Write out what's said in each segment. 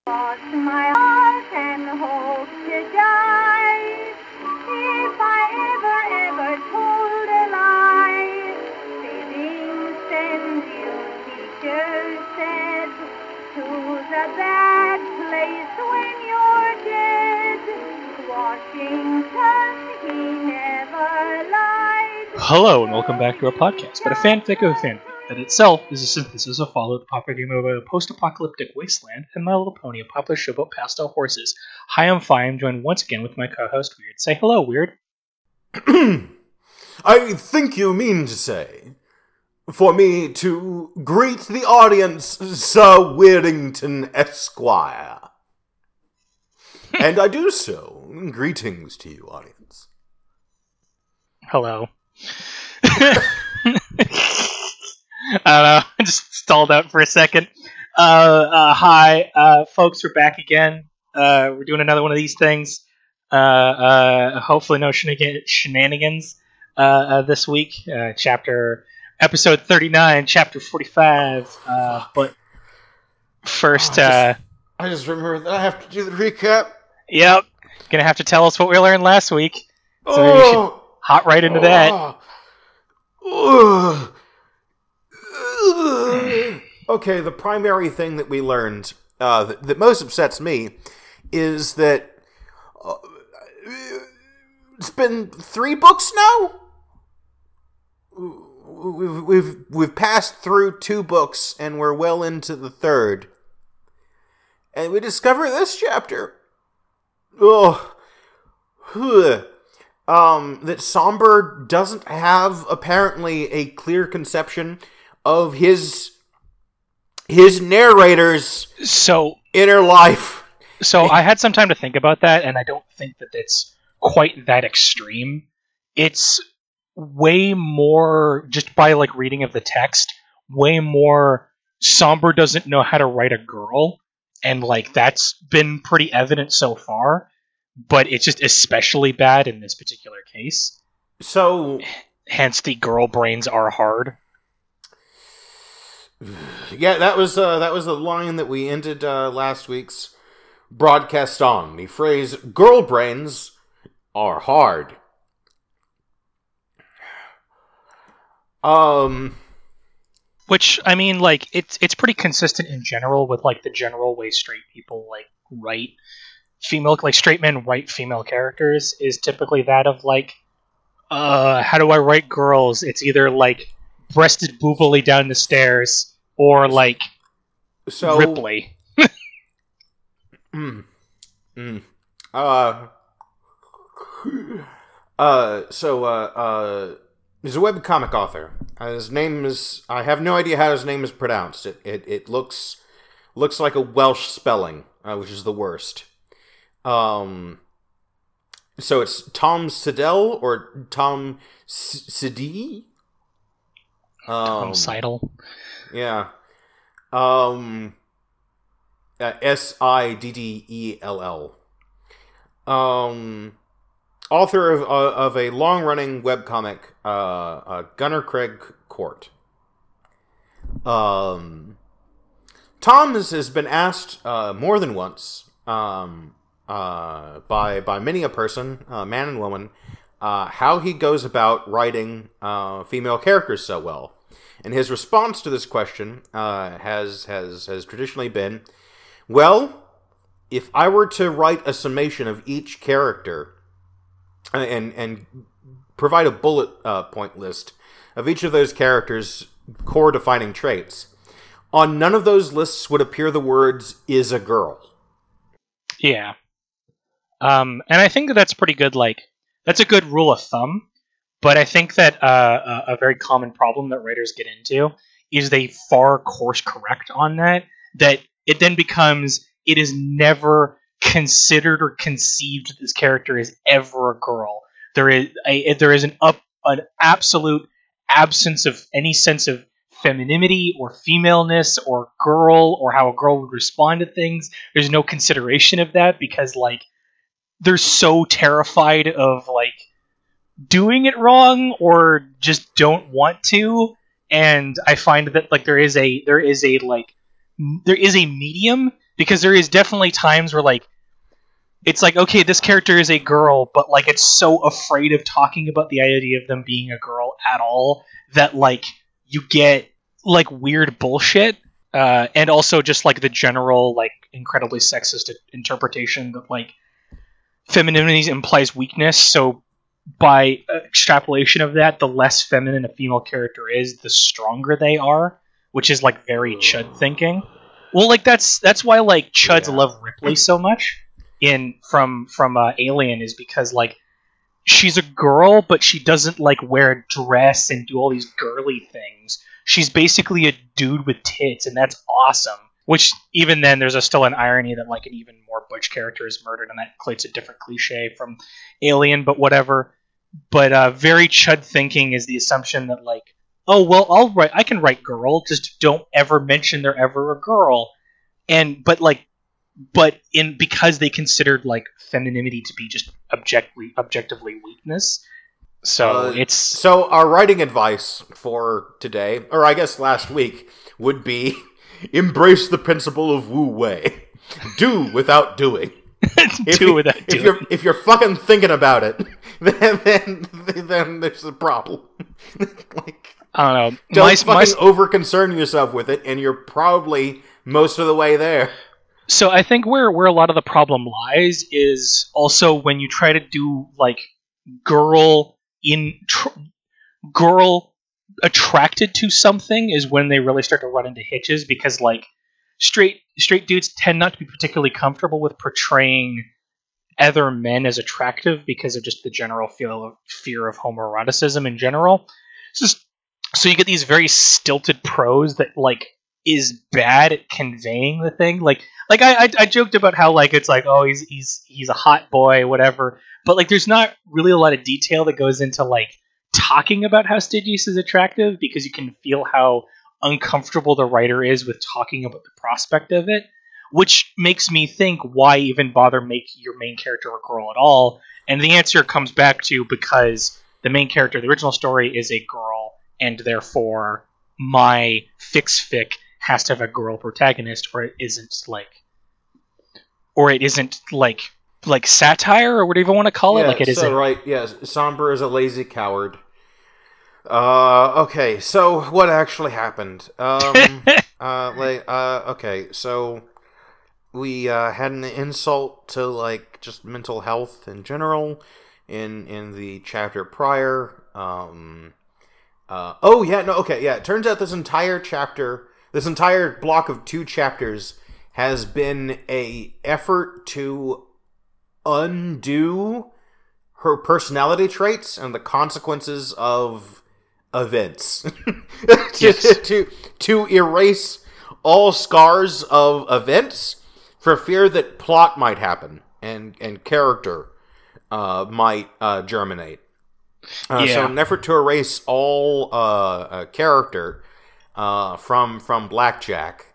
Lost my heart and hope to die. If I ever told a lie, saving send you, teacher said, to the bad place when you're dead. Washington, he never lied. Hello and welcome back to our podcast, but a fanfic of a fanfic that itself is a synthesis of Follow the Popular Game of a post-apocalyptic wasteland and My Little Pony, a popular show about pastel horses. Hi, I'm Fi. I'm joined once again with my co-host Weird. Say hello, Weird. I think you mean to say, for me to greet the audience, Sir Weirdington Esquire. And I do so. Greetings to you, audience. Hello. I don't know. I just stalled out for a second. Hi, folks. We're back again. We're doing another one of these things. Hopefully, no shenanigans this week. Episode 39, chapter 45. But first, I just remembered that I have to do the recap. Yep, gonna have to tell us what we learned last week. So maybe we should hop right into that. Okay, the primary thing that we learned that most upsets me is that it's been 3 books now. We've passed through 2 books and we're well into the 3rd, and we discover this chapter. That Somber doesn't have apparently a clear conception of his narrator's inner life. So I had some time to think about that, and I don't think that it's quite that extreme. It's way more, just by reading of the text, way more Somber doesn't know how to write a girl, and that's been pretty evident so far, but it's just especially bad in this particular case. So hence the girl brains are hard. Yeah, that was the line that we ended last week's broadcast on. The phrase "girl brains are hard." Which, I mean, it's pretty consistent in general with the general way straight people write female, straight men write female characters is typically that of how do I write girls? It's either breasted boobily down the stairs or Ripley. He's a webcomic author. His name is, I have no idea how his name is pronounced. It looks like a Welsh spelling, which is the worst. So it's Tom Siddell or Tom Siddy? Tom Seidel. Yeah. Siddell. Author of a long-running webcomic, Gunnar Craig Court. Tom has been asked more than once by many a person, man and woman, how he goes about writing female characters so well. And his response to this question has traditionally been, well, if I were to write a summation of each character and provide a bullet point list of each of those characters' core defining traits, on none of those lists would appear the words "is a girl." Yeah. And I think that's pretty good, that's a good rule of thumb, but I think that a very common problem that writers get into is they far course correct on that it then becomes, it is never considered or conceived that this character is ever a girl. There is an absolute absence of any sense of femininity or femaleness or girl or how a girl would respond to things. There's no consideration of that because they're so terrified of doing it wrong or just don't want to. And I find that there is a medium because there is definitely times where like it's like, okay, this character is a girl, but like it's so afraid of talking about the idea of them being a girl at all that like you get like weird bullshit, and also just like the general like incredibly sexist interpretation that like femininity implies weakness. So by extrapolation of that, the less feminine a female character is, the stronger they are, which is like very Chud thinking. Well, like that's why like Chuds love Ripley so much from Alien, is because like she's a girl, but she doesn't like wear a dress and do all these girly things. She's basically a dude with tits, and that's awesome. Which even then, there's still an irony that like an even more butch character is murdered, and that creates a different cliche from Alien, but whatever. But very Chud thinking is the assumption that like, oh well, I can write girl, just don't ever mention they're ever a girl, but because they considered like femininity to be just objectively weakness. So our writing advice for today, or I guess last week, would be embrace the principle of Wu Wei. Do without doing. If you're fucking thinking about it, then there's a problem. Like, I don't know. Don't fucking over concern yourself with it, and you're probably most of the way there. So I think where a lot of the problem lies is also when you try to do like girl attracted to something is when they really start to run into hitches, because like straight dudes tend not to be particularly comfortable with portraying other men as attractive because of just the general fear of homoeroticism in general. So you get these very stilted prose that like is bad at conveying the thing. Like I joked about how like it's like, oh, he's a hot boy, whatever, but like there's not really a lot of detail that goes into like talking about how Stygius is attractive, because you can feel how uncomfortable the writer is with talking about the prospect of it, which makes me think, why even bother make your main character a girl at all? And the answer comes back to, because the main character of the original story is a girl, and therefore my fic has to have a girl protagonist, or it isn't like satire, or whatever you want to call it. Like it isn't. Right, yes. Somber is a lazy coward. Okay, so what actually happened? Okay, so we had an insult to like just mental health in general in the chapter prior. It turns out this entire block of 2 chapters has been a effort to undo her personality traits and the consequences of events. to erase all scars of events for fear that plot might happen and character might germinate. So in an effort to erase all character from Blackjack,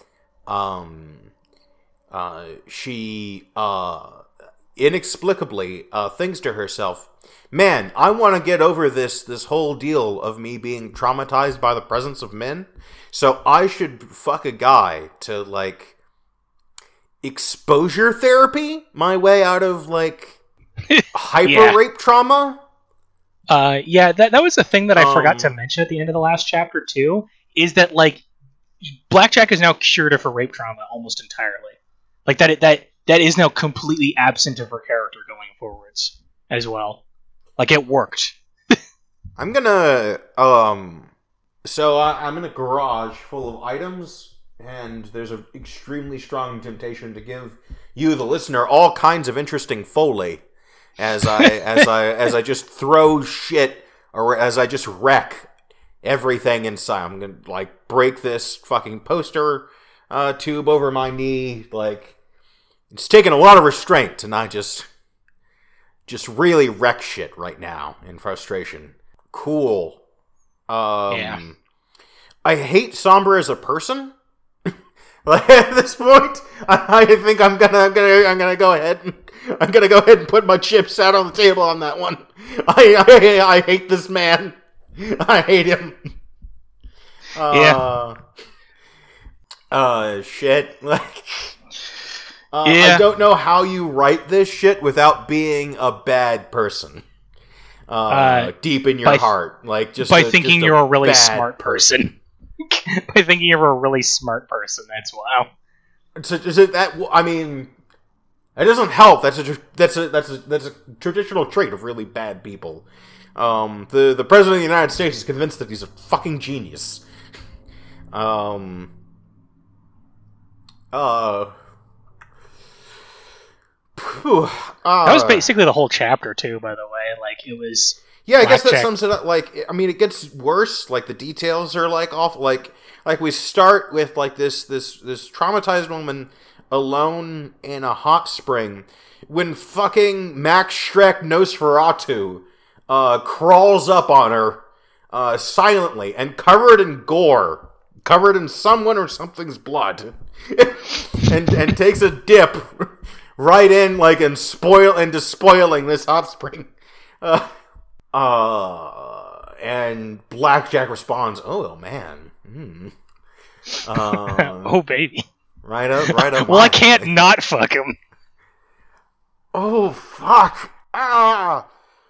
she inexplicably thinks to herself, man, I want to get over this whole deal of me being traumatized by the presence of men, so I should fuck a guy to like exposure therapy my way out of like hyper rape trauma. That was a thing that I forgot to mention at the end of the last chapter too, is that like Blackjack is now cured of her rape trauma almost entirely. Like that is now completely absent of her character going forwards as well. Like it worked. I'm gonna so I'm in a garage full of items, and there's an extremely strong temptation to give you, the listener, all kinds of interesting foley as I just throw shit, or as I just wreck everything inside. I'm gonna like break this fucking poster tube over my knee. Like, it's taking a lot of restraint, and I just really wreck shit right now in frustration. Cool. I hate Somber as a person. Like, at this point, I think I'm gonna go ahead and put my chips out on the table on that one. I hate this man. I hate him. Shit. Like, I don't know how you write this shit without being a bad person. Deep in your heart, like just by thinking you're a really smart person. By thinking you're a really smart person, that's wow. So is it that? I mean, it doesn't help. That's a traditional trait of really bad people. The president of the United States is convinced that he's a fucking genius. That was basically the whole chapter too, by the way. Like, it was... Yeah, I guess that sums it up. Like, I mean, it gets worse. Like, the details are, like, awful. Like we start with, like, this traumatized woman alone in a hot spring when fucking Max Schreck Nosferatu crawls up on her silently and covered in gore, covered in someone or something's blood, and takes a dip right in, like, and spoiling this hot spring. And Blackjack responds, "Oh man, oh baby, right up." Well, I can't not fuck him. Oh fuck! Ugh.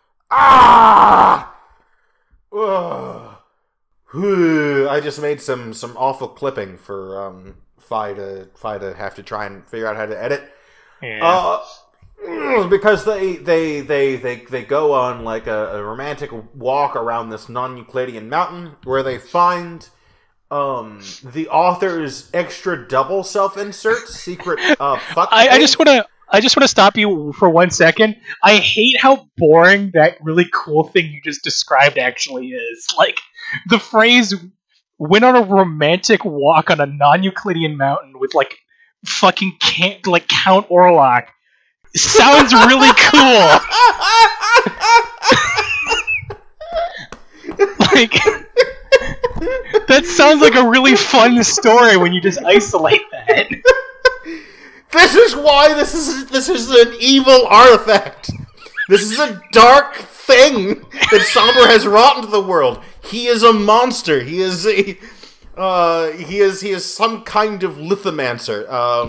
I just made some awful clipping for Fi to have to try and figure out how to edit. Yeah. Because they go on, like, a romantic walk around this non-Euclidean mountain where they find the author's extra double self-insert secret fuck. I just want to stop you for 1 second. I hate how boring that really cool thing you just described actually is. Like, the phrase "went on a romantic walk on a non-Euclidean mountain with, like, fucking Count Orlok" sounds really cool. Like, that sounds like a really fun story when you just isolate that. This is why this is an evil artifact. This is a dark thing that Somber has wrought into the world. He is a monster. He is some kind of lithomancer.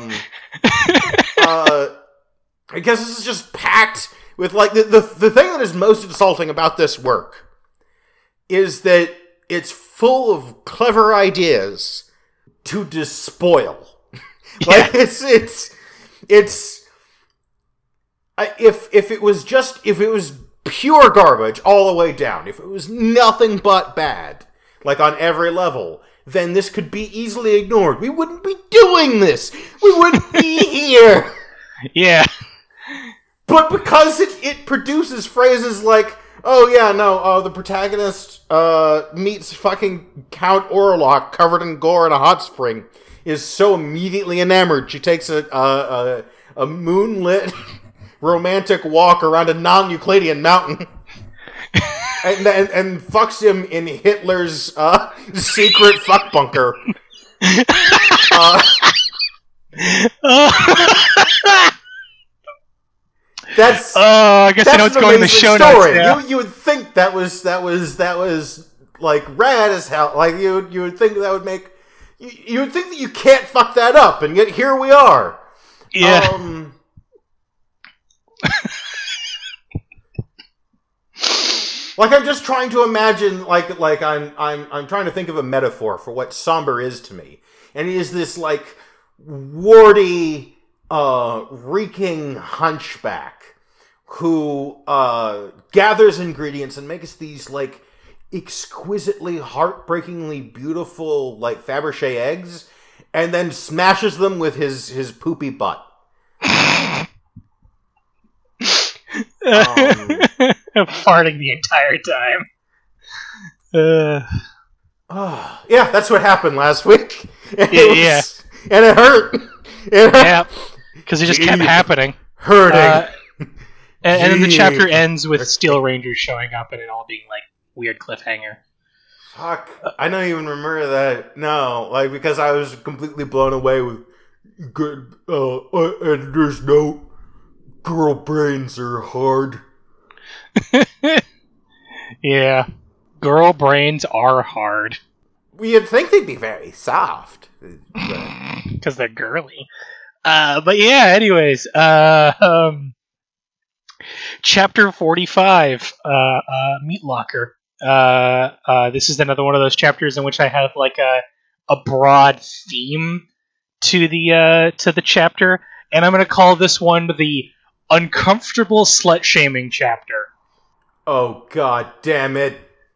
I guess this is just packed with, like, the thing that is most insulting about this work is that it's full of clever ideas to despoil. Like, if it was pure garbage all the way down, if it was nothing but bad, like, on every level, then this could be easily ignored. We wouldn't be doing this. We wouldn't be here. Yeah. But because it produces phrases like, "Oh yeah, no, the protagonist meets fucking Count Orlok covered in gore in a hot spring," is so immediately enamored. She takes a moonlit romantic walk around a non-Euclidean mountain and fucks him in Hitler's secret fuck bunker. I guess I know what's going in the show notes. Yeah. You would think that was like rad as hell. Like you would think that would make you would think that you can't fuck that up, and yet here we are. Yeah. Like, I'm just trying to imagine, like I'm trying to think of a metaphor for what Somber is to me, and he is this, like, warty, reeking hunchback who gathers ingredients and makes these, like, exquisitely, heartbreakingly beautiful, like, Fabergé eggs, and then smashes them with his poopy butt. Farting the entire time. Yeah, that's what happened last week. And yeah. And it hurt. Yeah, because it just kept happening. Hurting. And then the chapter ends with Steel Rangers showing up and it all being, like, weird cliffhanger. Fuck. I don't even remember that. No, like, because I was completely blown away with good, and there's no girl brains are hard. Yeah. Girl brains are hard. You'd think they'd be very soft. Because they're girly. But yeah, anyways, chapter 45, Meat Locker. This is another one of those chapters in which I have like a broad theme to the chapter, and I'm gonna call this one the uncomfortable slut shaming chapter. Oh, god damn it.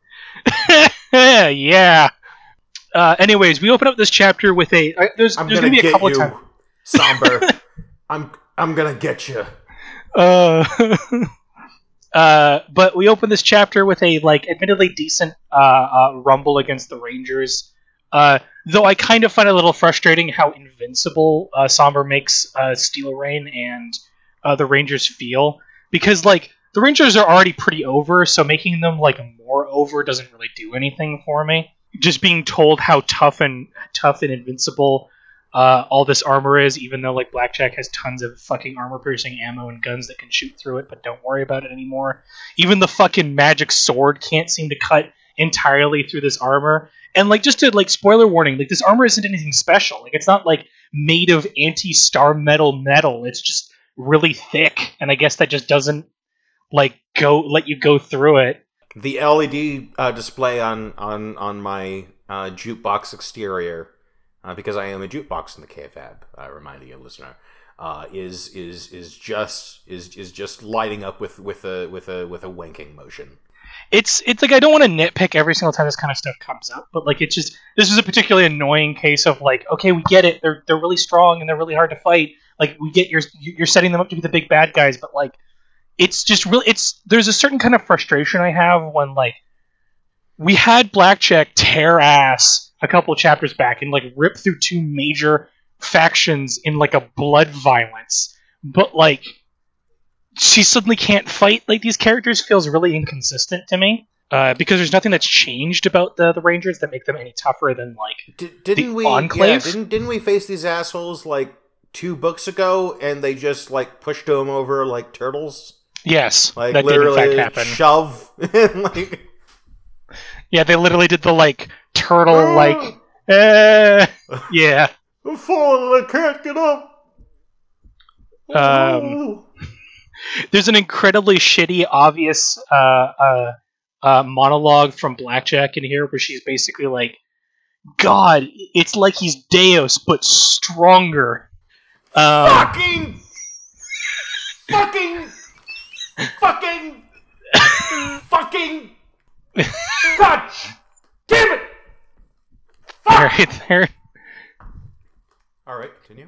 Yeah. Anyways, we open up this chapter with there's gonna be a couple of times. Somber. I'm gonna get you. But we open this chapter with a like admittedly decent rumble against the Rangers. Though I kind of find it a little frustrating how invincible Somber makes Steel Rain and the Rangers feel, because like the Rangers are already pretty over, so making them like more over doesn't really do anything for me. Just being told how tough and invincible all this armor is, even though like Blackjack has tons of fucking armor-piercing ammo and guns that can shoot through it, but don't worry about it anymore. Even the fucking magic sword can't seem to cut entirely through this armor. And like, just to like, spoiler warning, like this armor isn't anything special. Like it's not like made of anti-star metal. It's just really thick, and I guess that just doesn't like let you go through it. The LED display on my jukebox exterior, because I am a jukebox in the KFAB, reminding you, listener, is just lighting up with a winking motion. It's like, I don't want to nitpick every single time this kind of stuff comes up, but like this is a particularly annoying case of like, okay, we get it, they're really strong and they're really hard to fight. Like we get you're setting them up to be the big bad guys, but like it's just really there's a certain kind of frustration I have when like we had Blackjack tear ass a couple of chapters back and like rip through two major factions in like a blood violence, but like she suddenly can't fight like these characters feels really inconsistent to me, because there's nothing that's changed about the Rangers that make them any tougher than like didn't we Enclave. Didn't we face these assholes like 2 books ago and they just like pushed them over like turtles? Yes, like that literally did in fact happen. Shove and like yeah, they literally did the like turtle like yeah. I'm falling, I can't get up. There's an incredibly shitty, obvious monologue from Blackjack in here where she's basically like, God, it's like he's Deus, but stronger. Fucking God damn it! Right there. Alright, continue.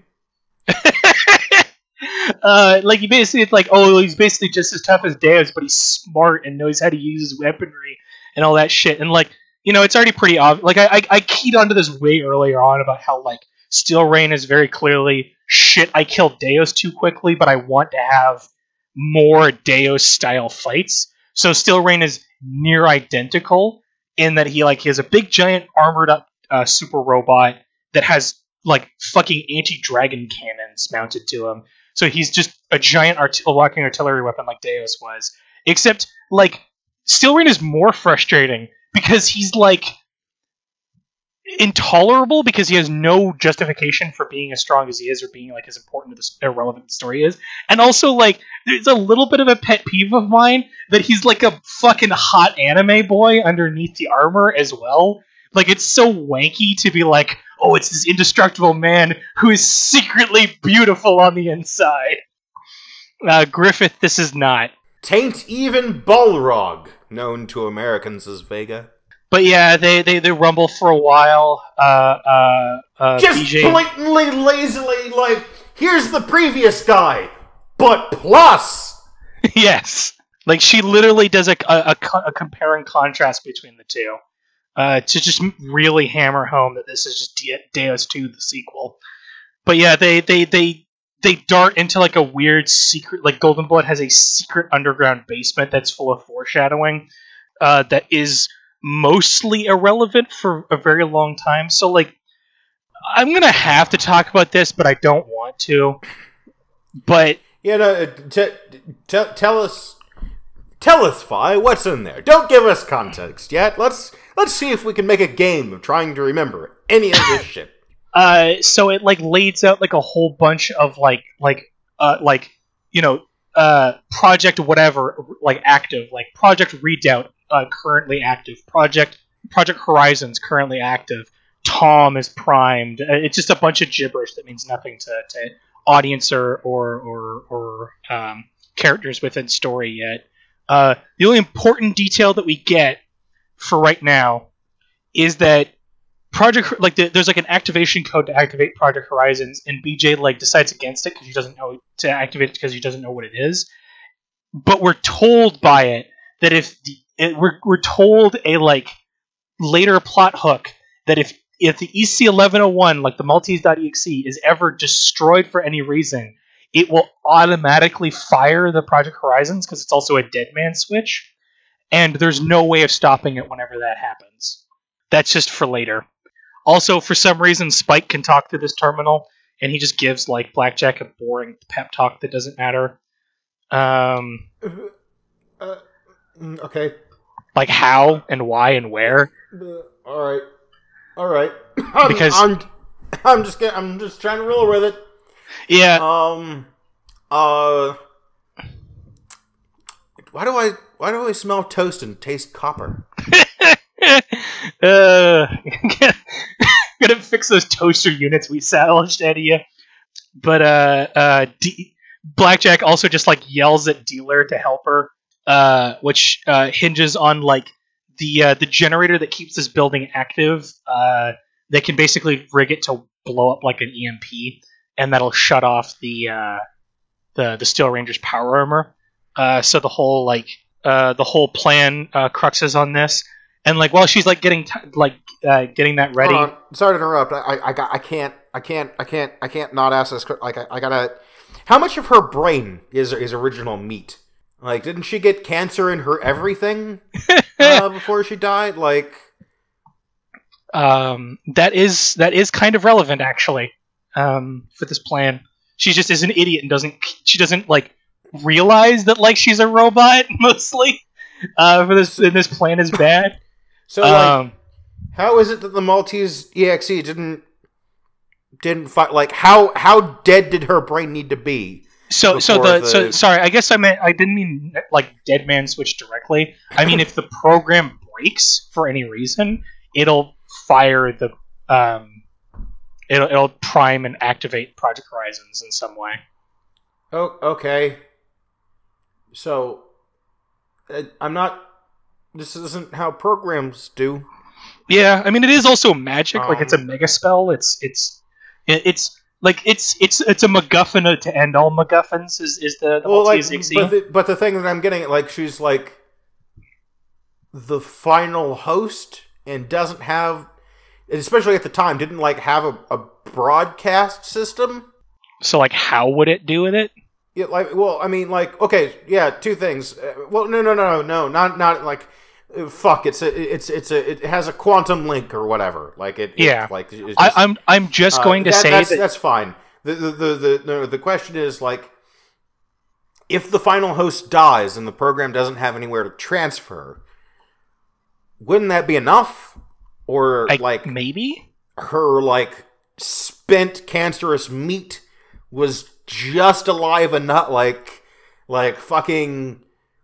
Like he basically, it's like, oh, he's basically just as tough as Deus, but he's smart and knows how to use his weaponry and all that shit. And like, you know, it's already pretty obvious. Like I keyed onto this way earlier on about how like Steel Rain is very clearly shit. I killed Deus too quickly, but I want to have more Deus style fights. So Steel Rain is near identical in that he has a big giant armored up super robot that has like fucking anti-dragon cannons mounted to him. So he's just a giant walking artillery weapon like Deus was. Except like Steel Rain is more frustrating because he's like intolerable because he has no justification for being as strong as he is or being like as important to the irrelevant story is. And also like there's a little bit of a pet peeve of mine that he's like a fucking hot anime boy underneath the armor as well. Like it's so wanky to be like, oh, it's this indestructible man who is secretly beautiful on the inside. Griffith, this is not. Tain't even Balrog, known to Americans as Vega. But yeah, they rumble for a while. Just BJ... blatantly, lazily, like, here's the previous guy, but plus! Yes. Like, she literally does a compare and contrast between the two. To just really hammer home that this is just Deus 2, the sequel. But yeah, they dart into like a weird secret, like Golden Blood has a secret underground basement that's full of foreshadowing that is mostly irrelevant for a very long time. So like, I'm gonna have to talk about this, but I don't want to. But yeah, no, tell us, Fi, what's in there? Don't give us context yet. Let's see if we can make a game of trying to remember any of this shit. So it like lays out like a whole bunch of project whatever like active, like Project Redoubt currently active, Project Horizons currently active, Tom is primed. It's just a bunch of gibberish that means nothing to audience or characters within story yet. The only important detail that we get for right now is that there's like an activation code to activate Project Horizons, and BJ like decides against it because he doesn't know to activate it because he doesn't know what it is. But we're told by it that we're told a like later plot hook that if the EC1101, like the Maltese.exe, is ever destroyed for any reason, it will automatically fire the Project Horizons because it's also a dead man switch, and there's no way of stopping it whenever that happens. That's just for later. Also, for some reason, Spike can talk through this terminal, and he just gives like Blackjack a boring pep talk that doesn't matter. Okay. Like how and why and where. All right. Because I'm just trying to roll with it. Yeah. Why do I smell toast and taste copper? Gonna fix those toaster units we salvaged out of you. But Blackjack also just like yells at Dealer to help her, which hinges on like the generator that keeps this building active. They can basically rig it to blow up like an EMP, and that'll shut off the Steel Ranger's power armor. So the whole plan cruxes on this. And like while she's like getting that ready. Hold on. Sorry to interrupt. I can't not ask this. Like I gotta. How much of her brain is original meat? Like, didn't she get cancer in her everything before she died? Like, that is kind of relevant actually. For this plan, she just is an idiot and doesn't like realize that like she's a robot mostly. This plan is bad. So, like, how is it that the Maltese EXE didn't fight? Like, how dead did her brain need to be? So sorry. I guess I didn't mean like dead man switch directly. I mean if the program breaks for any reason, it'll fire the it'll prime and activate Project Horizons in some way. Oh, okay. So, I'm not. This isn't how programs do. Yeah, I mean it is also magic. Like it's a mega spell. It's a MacGuffin to end all MacGuffins. Is the Maltese EXE. But the thing that I'm getting at, like, she's like the final host and doesn't have, especially at the time, didn't like have a broadcast system. So like, how would it do with it? Yeah, like, well, I mean, like, okay, yeah, two things. Well, no, not like. Fuck! It has a quantum link or whatever. Like it. Yeah. It's just, I'm just going to say that's fine. The question is like, if the final host dies and the program doesn't have anywhere to transfer, wouldn't that be enough? Or like maybe her like spent cancerous meat was just alive and not like fucking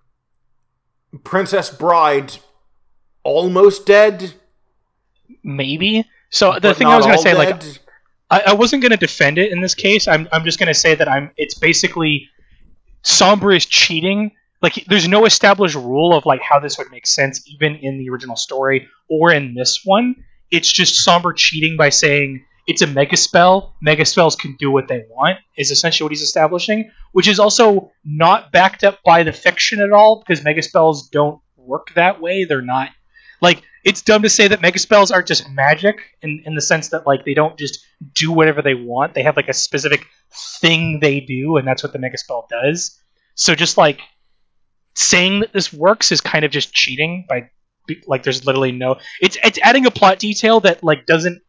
Princess Bride almost dead? Maybe. So the thing I was going to say, dead. Like, I wasn't going to defend it in this case. I'm just going to say that it's basically Sombra is cheating. Like, there's no established rule of like how this would make sense, even in the original story or in this one. It's just Sombra cheating by saying it's a mega spell. Mega spells can do what they want, is essentially what he's establishing, which is also not backed up by the fiction at all, because mega spells don't work that way. They're not, like, it's dumb to say that mega spells are just magic in the sense that, like, they don't just do whatever they want. They have, like, a specific thing they do, and that's what the mega spell does. So just, like, saying that this works is kind of just cheating by, like, there's literally no... It's adding a plot detail that, like, doesn't...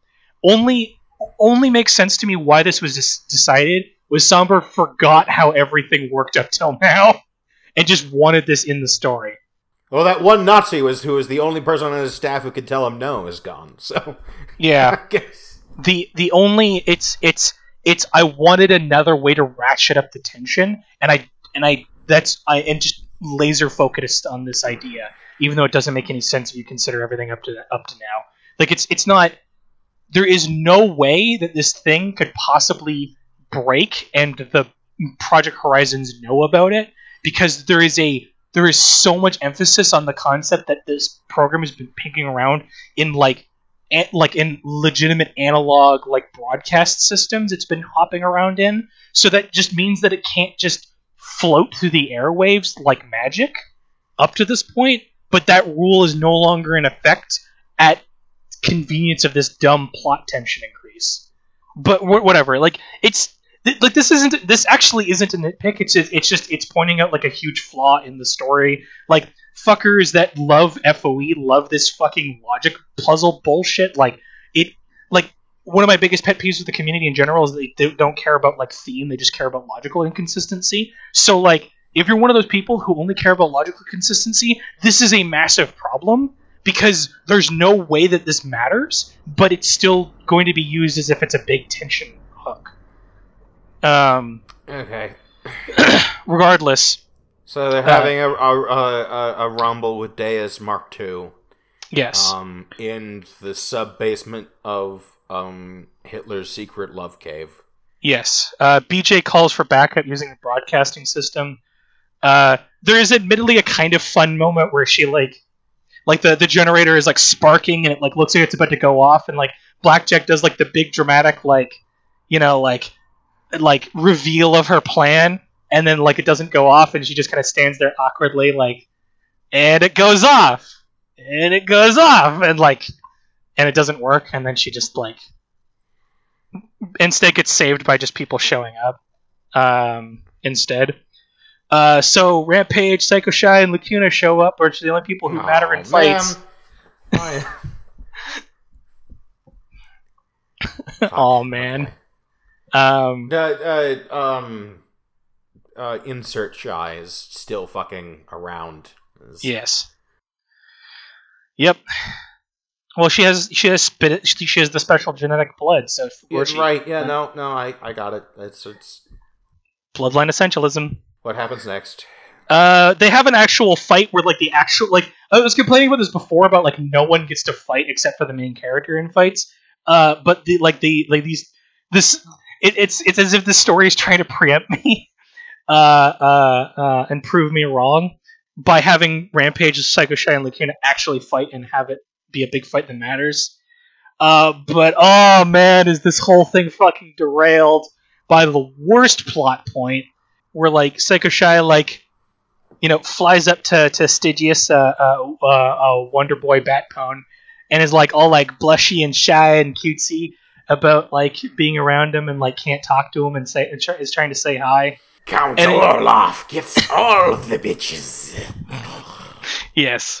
Only makes sense to me why this was decided was Sombra forgot how everything worked up till now and just wanted this in the story. Well, that one Nazi who was the only person on his staff who could tell him no is gone, so... Yeah. I guess. the only it's I wanted another way to ratchet up the tension, and I just laser focused on this idea, even though it doesn't make any sense if you consider everything up to now. Like it's not. There is no way that this thing could possibly break, and the Project Horizons know about it, because there is so much emphasis on the concept that this program has been picking around in like in legitimate analog like broadcast systems. It's been hopping around in, so that just means that it can't just float through the airwaves like magic up to this point. But that rule is no longer in effect at convenience of this dumb plot tension increase. But whatever. Like this actually isn't a nitpick. It's pointing out like a huge flaw in the story. Like fuckers that love FOE love this fucking logic puzzle bullshit. Like one of my biggest pet peeves with the community in general is they don't care about like theme. They just care about logical inconsistency. So like if you're one of those people who only care about logical consistency, this is a massive problem. Because there's no way that this matters, but it's still going to be used as if it's a big tension hook. Okay. Regardless. So they're having a rumble with Deus Mark II. Yes. In the sub-basement of Hitler's secret love cave. Yes. BJ calls for backup using a broadcasting system. There is admittedly a kind of fun moment where she like the generator is like sparking and it like looks like it's about to go off, and like Blackjack does like the big dramatic like reveal of her plan, and then like it doesn't go off and she just kind of stands there awkwardly like, and it goes off and it goes off and it doesn't work, and then she just like instead gets saved by just people showing up instead. So Rampage, Psycho Shy, and Lacuna show up, which are the only people who matter in fights. Oh man. Insert Shy is still fucking around. Yes. Yep. Well, she has the special genetic blood, so right. Yeah. No. I got it. It's bloodline essentialism. What happens next? They have an actual fight where like the actual like I was complaining about this before about like no one gets to fight except for the main character in fights. But it's as if the story is trying to preempt me and prove me wrong by having Rampage, Psycho Shy, and Lacuna actually fight and have it be a big fight that matters. But oh man, is this whole thing fucking derailed by the worst plot point where like Psycho Shy flies up to Stygius, Wonder Boy Batpone, and is like all like blushy and shy and cutesy about like being around him and like can't talk to him and is trying to say hi. Count Orloff gets all the bitches. Yes.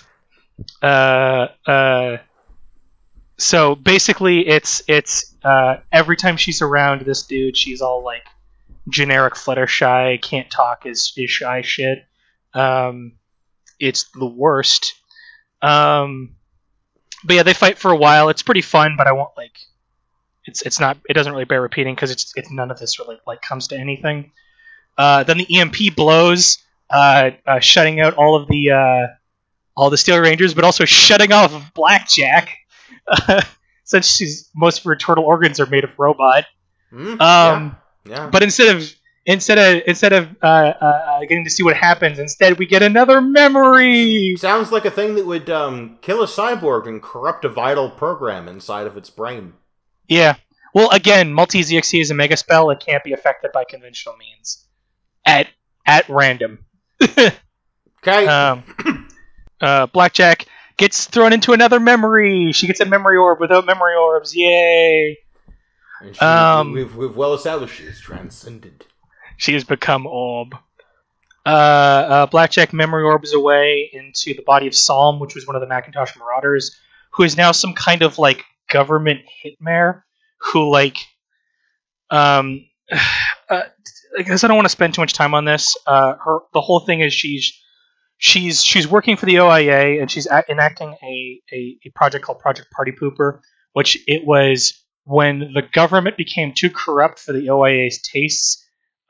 So basically, it's every time she's around this dude, she's all like generic Fluttershy, can't talk, is shy shit. It's the worst. But yeah, they fight for a while. It's pretty fun, but I won't like. It's not. It doesn't really bear repeating because it's none of this really like comes to anything. Then the EMP blows, shutting out all the Steel Rangers, but also shutting off Blackjack, since most of her turtle organs are made of robot. Yeah. But instead of getting to see what happens, instead we get another memory. Sounds like a thing that would kill a cyborg and corrupt a vital program inside of its brain. Yeah. Well, again, Multi-ZXC is a mega spell. It can't be affected by conventional means. At random. Okay. Blackjack gets thrown into another memory. She gets a memory orb without memory orbs. Yay! We've well established she is transcended. She has become orb. Blackjack memory orbs away into the body of Psalm, which was one of the Macintosh Marauders, who is now some kind of like government hitmare who like I guess I don't want to spend too much time on this. The whole thing is she's working for the OIA and she's enacting a project called Project Party Pooper, which it was when the government became too corrupt for the OIA's tastes,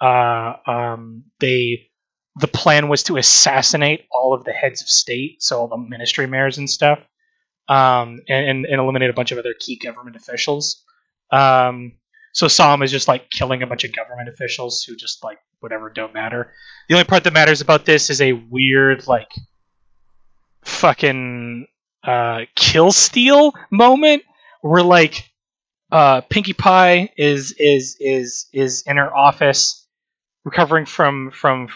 the plan was to assassinate all of the heads of state, so all the ministry mayors and stuff, and eliminate a bunch of other key government officials. So Sam is just like killing a bunch of government officials who just like whatever don't matter. The only part that matters about this is a weird like fucking kill steal moment where like Pinkie Pie is in her office recovering from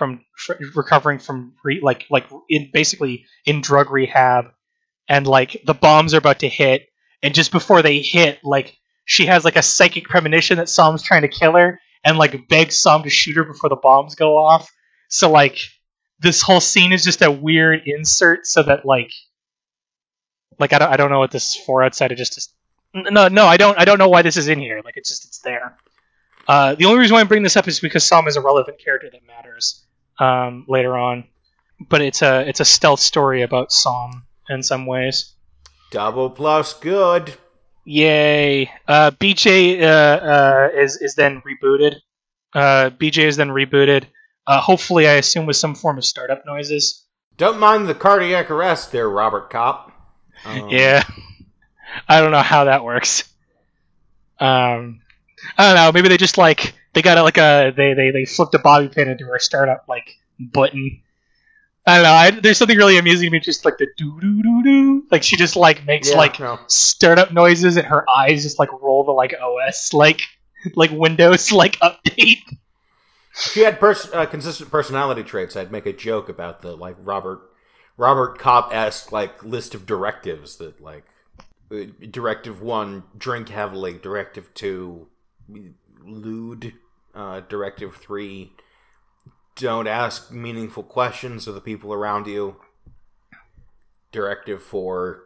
basically in drug rehab, and like the bombs are about to hit, and just before they hit, like she has like a psychic premonition that Sam's trying to kill her, and like begs Sam to shoot her before the bombs go off. So like this whole scene is just a weird insert, so that like I don't know what this is for outside of just no I don't know why this is in here. Like it's there. The only reason why I'm bringing this up is because Sam is a relevant character that matters later on, but it's a stealth story about Sam in some ways. Double plus good. Yay! BJ is then rebooted. BJ is then rebooted. Hopefully, I assume with some form of startup noises. Don't mind the cardiac arrest there, Robert Kopp. Yeah, I don't know how that works. I don't know. Maybe they just like they got like they flipped a bobby pin into her startup like button. I don't know. There's something really amusing to me, just like the doo doo doo doo. Like she just like makes startup noises, and her eyes just like roll the like OS like Windows like update. If she had consistent personality traits, I'd make a joke about the like Robert Kopp-esque like list of directives that like Directive 1, drink heavily. Directive 2, lewd. Directive 3, don't ask meaningful questions of the people around you. Directive 4,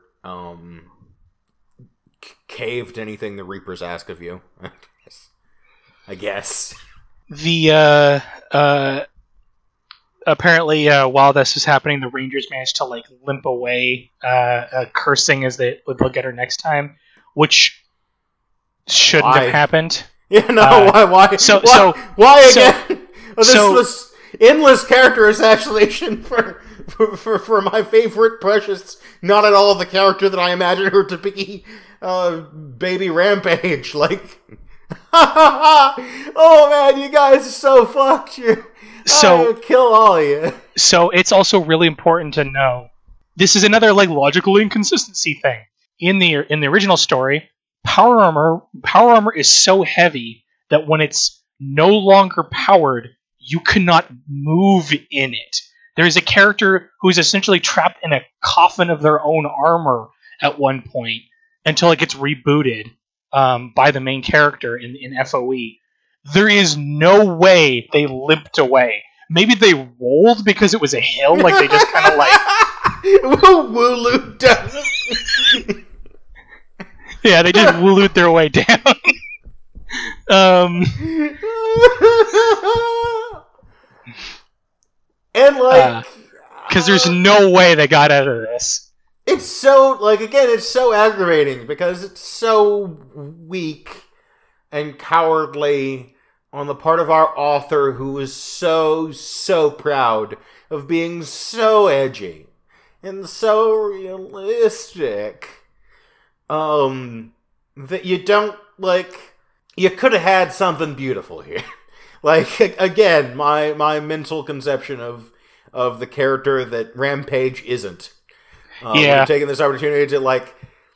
cave to anything the Reapers ask of you. I guess. The apparently while this was happening, the Rangers managed to like limp away, cursing as they'll get her next time, which shouldn't have happened. Yeah, no, why? Why again? This endless character assassination for my favorite precious, not at all the character that I imagine her to be, baby Rampage. Like, oh man, you guys are so fucked. I'll kill all of you. So it's also really important to know this is another like logical inconsistency thing in the original story. Power armor is so heavy that when it's no longer powered, you cannot move in it. There is a character who is essentially trapped in a coffin of their own armor at one point until it gets rebooted by the main character in FOE. There is no way they limped away. Maybe they rolled because it was a hill, like they just kind of like Wooloo down. Yeah, they just woolooed their way down. And like, because there's no way they got out of this. It's so like again, it's so aggravating because it's so weak and cowardly on the part of our author, who is so proud of being so edgy and so realistic. That you don't, like, you could have had something beautiful here. Like, again, my mental conception of the character that Rampage isn't. We're taking this opportunity to, like,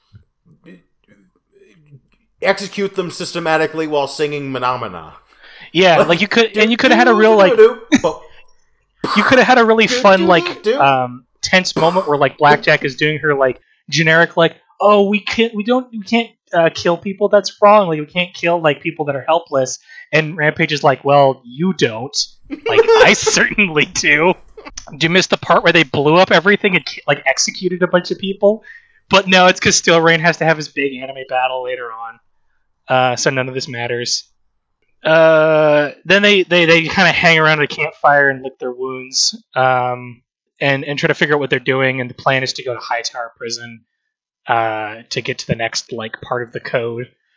execute them systematically while singing Menomina. Yeah, like you could have had a real, like, you could have had a really fun, like, tense moment where, like, Blackjack is doing her, like, generic, like, oh, we can't kill people. That's wrong. Like, we can't kill like people that are helpless. And Rampage is like, well, you don't. Like, I certainly do. Did you miss the part where they blew up everything and like executed a bunch of people? But no, it's because Steel Rain has to have his big anime battle later on. So none of this matters. Then they kind of hang around at a campfire and lick their wounds, and try to figure out what they're doing. And the plan is to go to Hightower Prison. To get to the next like part of the code,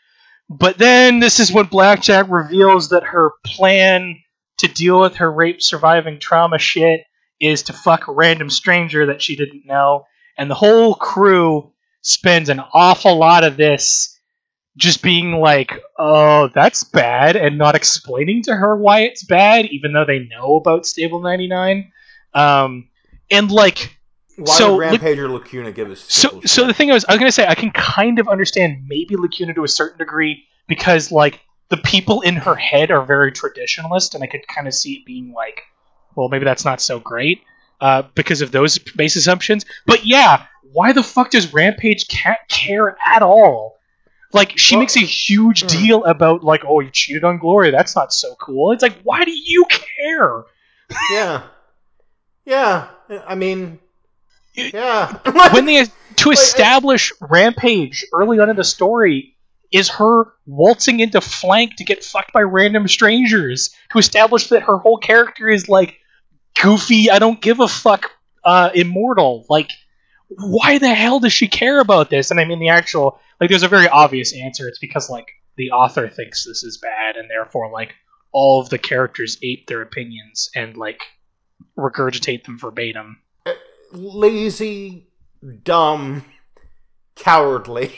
But then this is when Blackjack reveals that her plan to deal with her rape surviving trauma shit is to fuck a random stranger that she didn't know. And the whole crew spends an awful lot of this just being like, oh, that's bad, and not explaining to her why it's bad, even though they know about Stable 99. And like, why so would Rampage or Lacuna give us? So the thing is, I was gonna say I can kind of understand maybe Lacuna to a certain degree because like the people in her head are very traditionalist, and I could kind of see it being like, well, maybe that's not so great because of those base assumptions. But yeah, why the fuck does Rampage care at all? Like, she makes a huge deal about, like, oh, you cheated on Gloria. That's not so cool. It's like, why do you care? Yeah. Yeah. I mean, yeah. When they to establish Rampage early on in the story is her waltzing into flank to get fucked by random strangers. To establish that her whole character is, like, goofy, I don't give a fuck, immortal. Like, why the hell does she care about this? And I mean, the actual... Like, there's a very obvious answer. It's because, like, the author thinks this is bad, and therefore, like, all of the characters ape their opinions and, like, regurgitate them verbatim. Lazy, dumb, cowardly.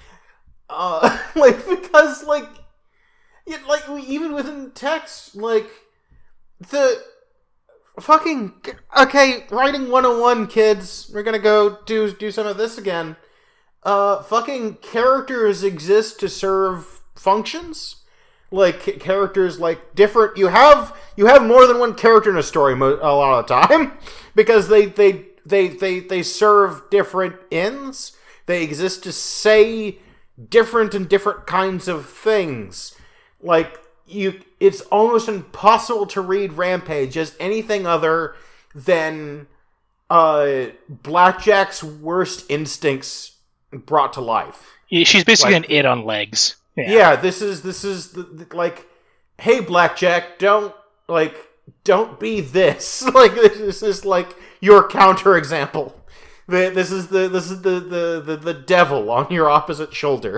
Because, like, even within text, like, the fucking... Okay, writing 101, kids. We're gonna go do some of this again. Fucking characters exist to serve functions. Like, characters, like, different... You have more than one character in a story a lot of the time. Because they serve different ends. They exist to say different and different kinds of things. Like, it's almost impossible to read Rampage as anything other than Blackjack's worst instincts brought to life. Yeah, she's basically an it on legs. Yeah, this is like, hey, Blackjack, don't be this. Like, this is like your counterexample. This is the devil on your opposite shoulder.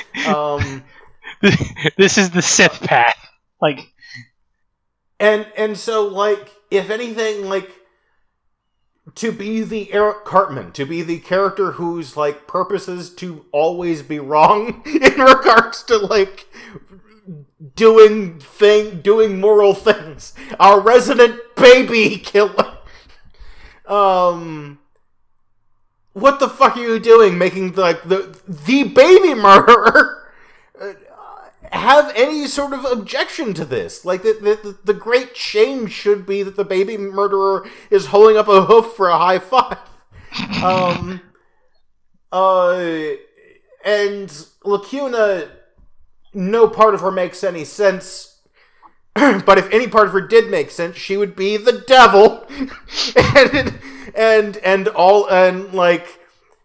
This is the Sith path. Like, and so, like, if anything, like, to be the Eric Cartman, to be the character whose, like, purpose is to always be wrong in regards to, like, doing moral things. Our resident baby killer. What the fuck are you doing making, like, the baby murderer have any sort of objection to this? Like, the great change should be that the baby murderer is holding up a hoof for a high five. And Lacuna, no part of her makes any sense. But if any part of her did make sense, she would be the devil. and like,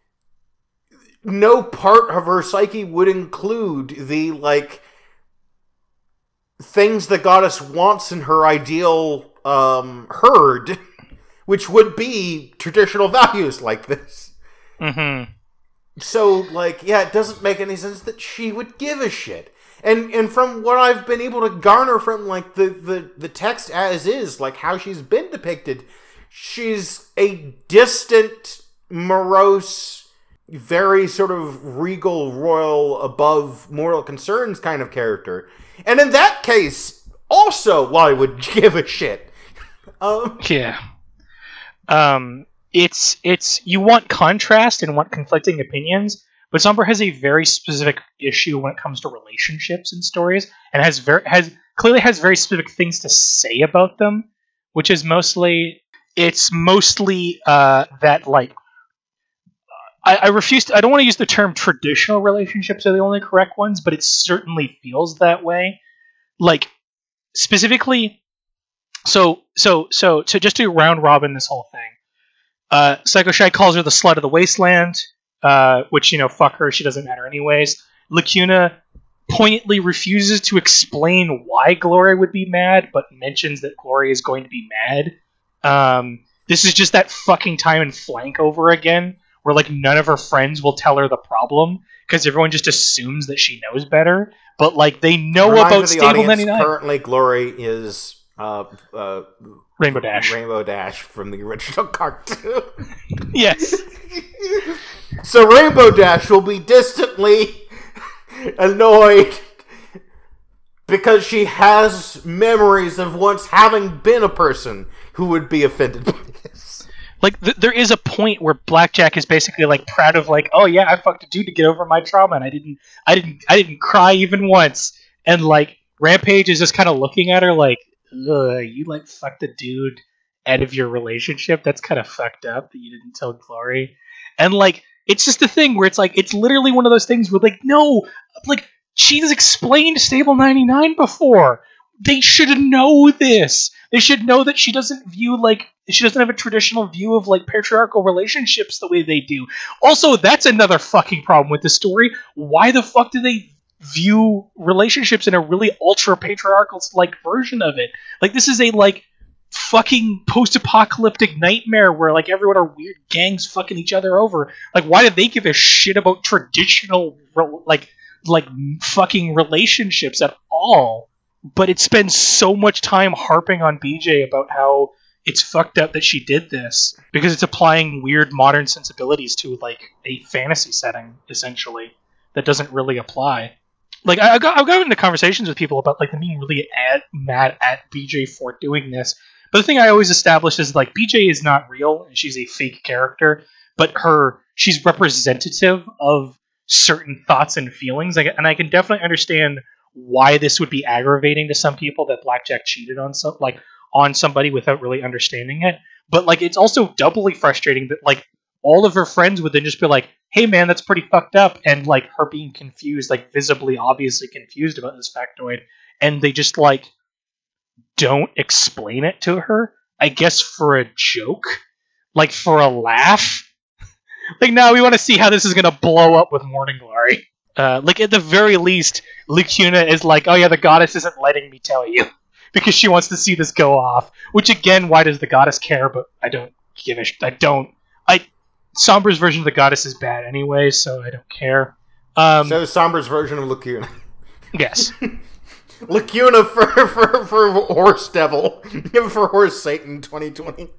no part of her psyche would include the, like, things the goddess wants in her ideal herd, which would be traditional values like this. mm-hmm. So, like, yeah, it doesn't make any sense that she would give a shit. And from what I've been able to garner from, like, the text as is, like, how she's been depicted, she's a distant, morose, very sort of regal, royal, above moral concerns kind of character. And in that case, also, why would you give a shit? Yeah. It's you want contrast and want conflicting opinions, but Sombra has a very specific issue when it comes to relationships and stories, and clearly has very specific things to say about them, which is mostly that, like, I refuse. I don't want to use the term traditional relationships are the only correct ones, but it certainly feels that way. Like, specifically, so just to round robin this whole thing, Psycho Shy calls her the slut of the wasteland, which, fuck her, she doesn't matter anyways. Lacuna poignantly refuses to explain why Gloria would be mad, but mentions that Gloria is going to be mad. This is just that fucking time in Flank over again, where, like, none of her friends will tell her the problem because everyone just assumes that she knows better. but like they know Reminder about of the Stable audience, 99. Currently, Glory is Rainbow Dash. Rainbow Dash from the original cartoon. Yes. So Rainbow Dash will be distantly annoyed because she has memories of once having been a person who would be offended by this. Like, there is a point where Blackjack is basically like proud of like, oh yeah, I fucked a dude to get over my trauma, and I didn't cry even once. And like Rampage is just kind of looking at her like, ugh, you like fucked a dude out of your relationship. That's kind of fucked up that you didn't tell Glory. And like, it's just a thing where it's like, it's literally one of those things where like, no, like she's explained Stable 99 before. They should know this. They should know that she doesn't have a traditional view of like patriarchal relationships the way they do. Also, that's another fucking problem with the story. Why the fuck do they view relationships in a really ultra patriarchal like version of it? Like, this is a like fucking post-apocalyptic nightmare where like everyone are weird gangs fucking each other over. Like, why do they give a shit about traditional like fucking relationships at all? But it spends so much time harping on BJ about how it's fucked up that she did this because it's applying weird modern sensibilities to like a fantasy setting essentially that doesn't really apply. Like, I've got into conversations with people about like them being really mad at BJ for doing this. But the thing I always establish is like BJ is not real and she's a fake character, but she's representative of certain thoughts and feelings. And I can definitely understand why this would be aggravating to some people that Blackjack cheated on somebody without really understanding it. But like, it's also doubly frustrating that like all of her friends would then just be like, hey man, that's pretty fucked up, and like her being confused, like visibly obviously confused about this factoid, and they just like don't explain it to her, I guess for a joke, like for a laugh. Like, now we want to see how this is gonna blow up with Morning Glory. Like, at the very least, Lacuna is like, oh yeah, the goddess isn't letting me tell you. Because she wants to see this go off. Which, again, why does the goddess care? But I don't give a Sombra's version of the goddess is bad anyway, so I don't care. So Sombra's version of Lacuna. Yes. Lacuna for Horse Devil. For Horse Satan 2020.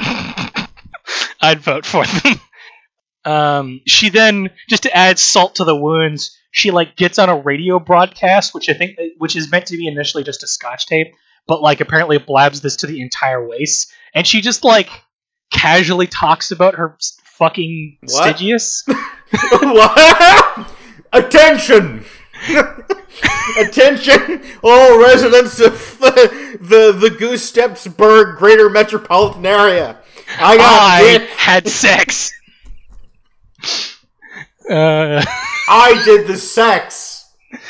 I'd vote for them. She then, just to add salt to the wounds, she like gets on a radio broadcast, which is meant to be initially just a Scotch tape, but like apparently blabs this to the entire waste, and she just like casually talks about her fucking Stygius. What? Attention! Attention, all residents of the Goose Stepsburg Greater Metropolitan Area. I had sex. I did the sex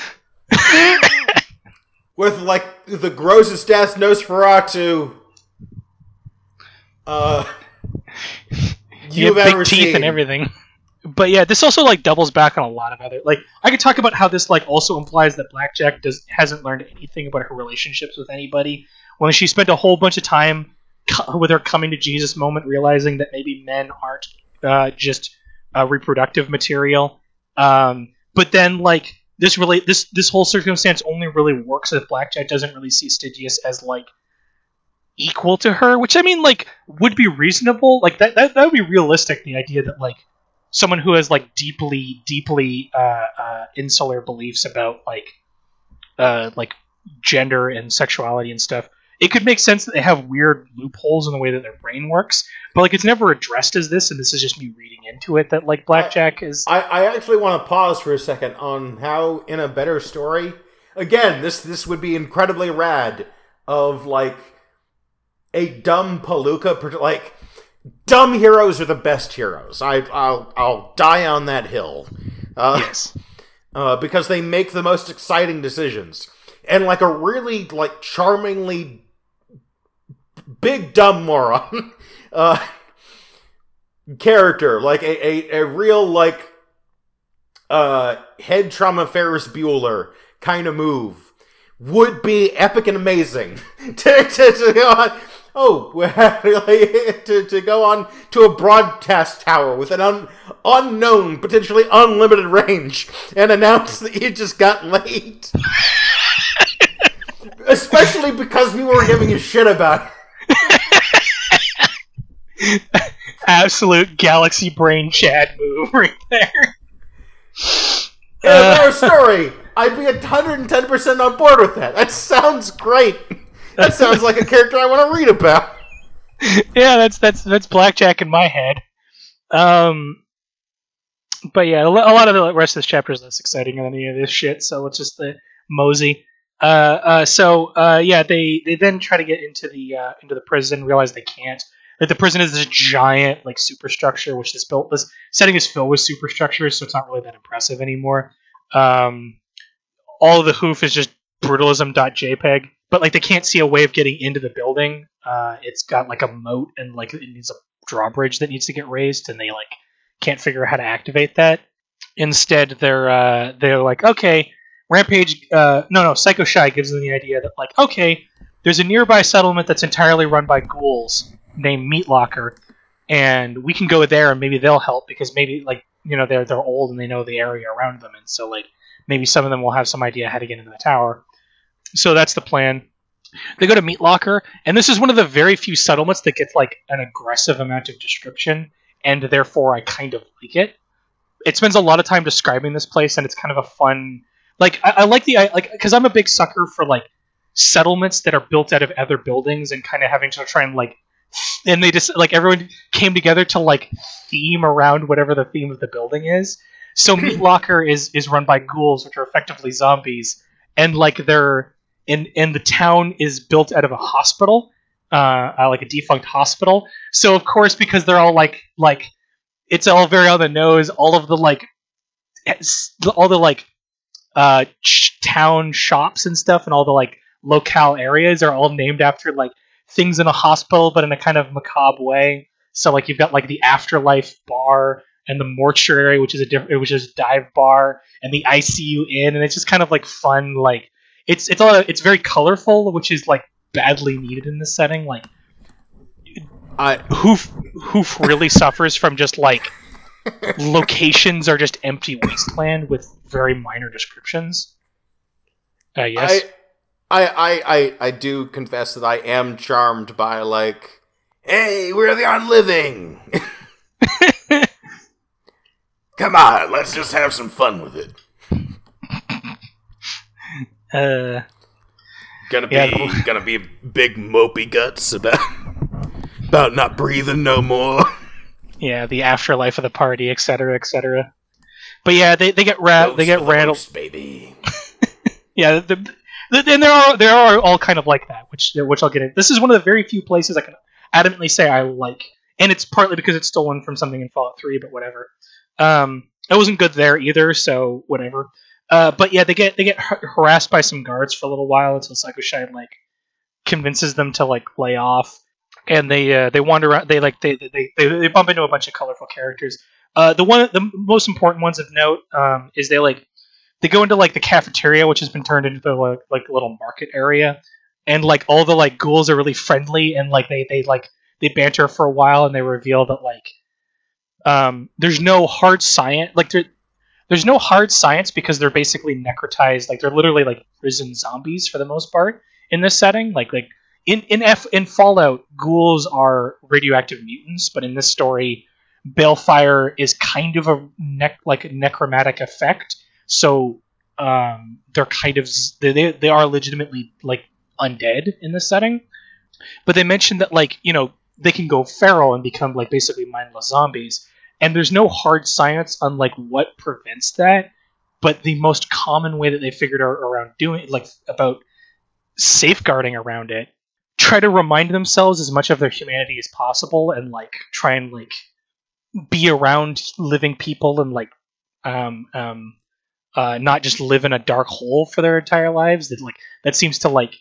with like the grossest ass Nosferatu you've big ever teeth seen. And everything. But yeah, this also like doubles back on a lot of other, like, I could talk about how this like also implies that Blackjack hasn't learned anything about her relationships with anybody, when she spent a whole bunch of time with her coming to Jesus moment, realizing that maybe men aren't just reproductive material. But then like this whole circumstance only really works if Blackjack doesn't really see Stygius as like equal to her, which I mean like would be reasonable. Like that would be realistic. The idea that like someone who has like deeply insular beliefs about like gender and sexuality and stuff, it could make sense that they have weird loopholes in the way that their brain works, but like it's never addressed as this, and this is just me reading into it that like Blackjack is. I actually want to pause for a second on how in a better story, again, this would be incredibly rad, of like a dumb Palooka, like dumb heroes are the best heroes. I'll die on that hill. Yes. Because they make the most exciting decisions. And like a really like charmingly big dumb moron character, like a real like head trauma Ferris Bueller kind of move would be epic and amazing to go on. to go on to a broadcast tower with an unknown, potentially unlimited range, and announce that you just got laid. Especially because people were giving a shit about it. Absolute galaxy brain Chad move right there. Our story. I'd be 110% on board with that. That sounds great. That sounds like a character I want to read about. Yeah, that's Blackjack in my head. But yeah, a lot of the rest of this chapter is less exciting than any of this shit. So let's just mosey. Yeah, they then try to get into the prison. Realize they can't. That the prison is this giant like superstructure, which is built. This setting is filled with superstructures, so it's not really that impressive anymore. All of the hoof is just brutalism.jpg, but like they can't see a way of getting into the building. It's got like a moat and like it needs a drawbridge that needs to get raised, and they like can't figure out how to activate that. Instead, they're like, okay, Rampage. Psycho Shy gives them the idea that like, okay, there's a nearby settlement that's entirely run by ghouls named Meat Locker, and we can go there and maybe they'll help because maybe like they're old and they know the area around them, and so like maybe some of them will have some idea how to get into the tower. So that's the plan. They go to Meat Locker, and this is one of the very few settlements that gets like an aggressive amount of description, and therefore I kind of like it. It spends a lot of time describing this place, and it's kind of a fun. Like I like because I'm a big sucker for like settlements that are built out of other buildings and kind of having to try and like. And they just like everyone came together to like theme around whatever the theme of the building is. So Meat Locker is run by ghouls, which are effectively zombies, and like they're and the town is built out of a hospital, like a defunct hospital. So of course, because they're all like it's all very on the nose. All of the town shops and stuff, and all the like locale areas are all named after like things in a hospital, but in a kind of macabre way. So like you've got like the Afterlife bar and the mortuary, which is a dive bar, and the ICU inn, and it's just kind of like fun. Like it's very colorful, which is like badly needed in this setting. Like Hoof really suffers from just like locations are just empty wasteland with very minor descriptions. Yes. I do confess that I am charmed by, like, hey, we're the unliving! Come on, let's just have some fun with it. Gonna be big mopey guts about not breathing no more. Yeah, the afterlife of the party, etc., etc. But yeah, they get rattled, baby. Yeah, and there are all kind of like that, which I'll get into. This is one of the very few places I can adamantly say I like, and it's partly because it's stolen from something in Fallout 3, but whatever. It wasn't good there either, so whatever. But yeah, they get harassed by some guards for a little while until Psycho Shy like convinces them to like lay off, and they wander around. They bump into a bunch of colorful characters. The most important ones of note is they go into like the cafeteria, which has been turned into the like little market area, and like all the like ghouls are really friendly, and like they banter for a while, and they reveal that like there's no hard science, like there's no hard science because they're basically necrotized, like they're literally like risen zombies for the most part in this setting. Like in Fallout, ghouls are radioactive mutants, but in this story, balefire is kind of a necromantic effect. So they're kind of they are legitimately like undead in this setting, but they mentioned that like they can go feral and become like basically mindless zombies, and there's no hard science on like what prevents that. But the most common way that they figured out around doing like about safeguarding around it, try to remind themselves as much of their humanity as possible, and like try and like be around living people and like not just live in a dark hole for their entire lives. That seems to like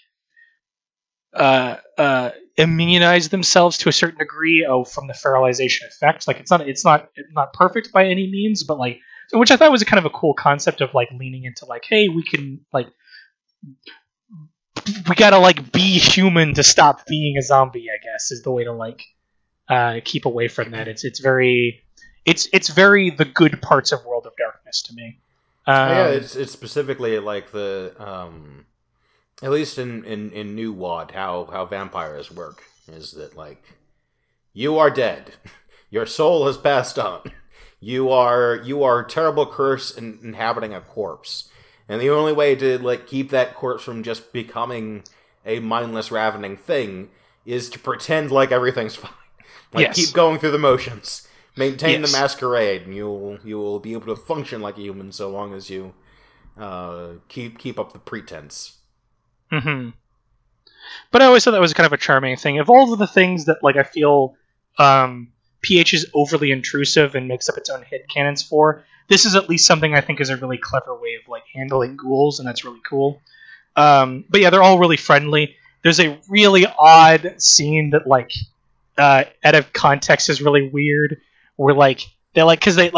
immunize themselves to a certain degree from the feralization effect. Like it's not perfect by any means, but like, which I thought was a kind of a cool concept of like leaning into like, hey, we can like we gotta like be human to stop being a zombie, I guess, is the way to like keep away from that. It's very the good parts of World of Darkness to me. Yeah, it's specifically like the at least in New WoD, how vampires work is that like you are dead, your soul has passed on, you are a terrible curse inhabiting a corpse, and the only way to like keep that corpse from just becoming a mindless ravening thing is to pretend like everything's fine, like keep going through the motions. Maintain the masquerade, and you will be able to function like a human so long as you keep up the pretense. Mm-hmm. But I always thought that was kind of a charming thing. Of all of the things that like I feel PH is overly intrusive and makes up its own headcanons for, this is at least something I think is a really clever way of like handling ghouls, and that's really cool. But yeah, they're all really friendly. There's a really odd scene that like out of context is really weird. Where like they're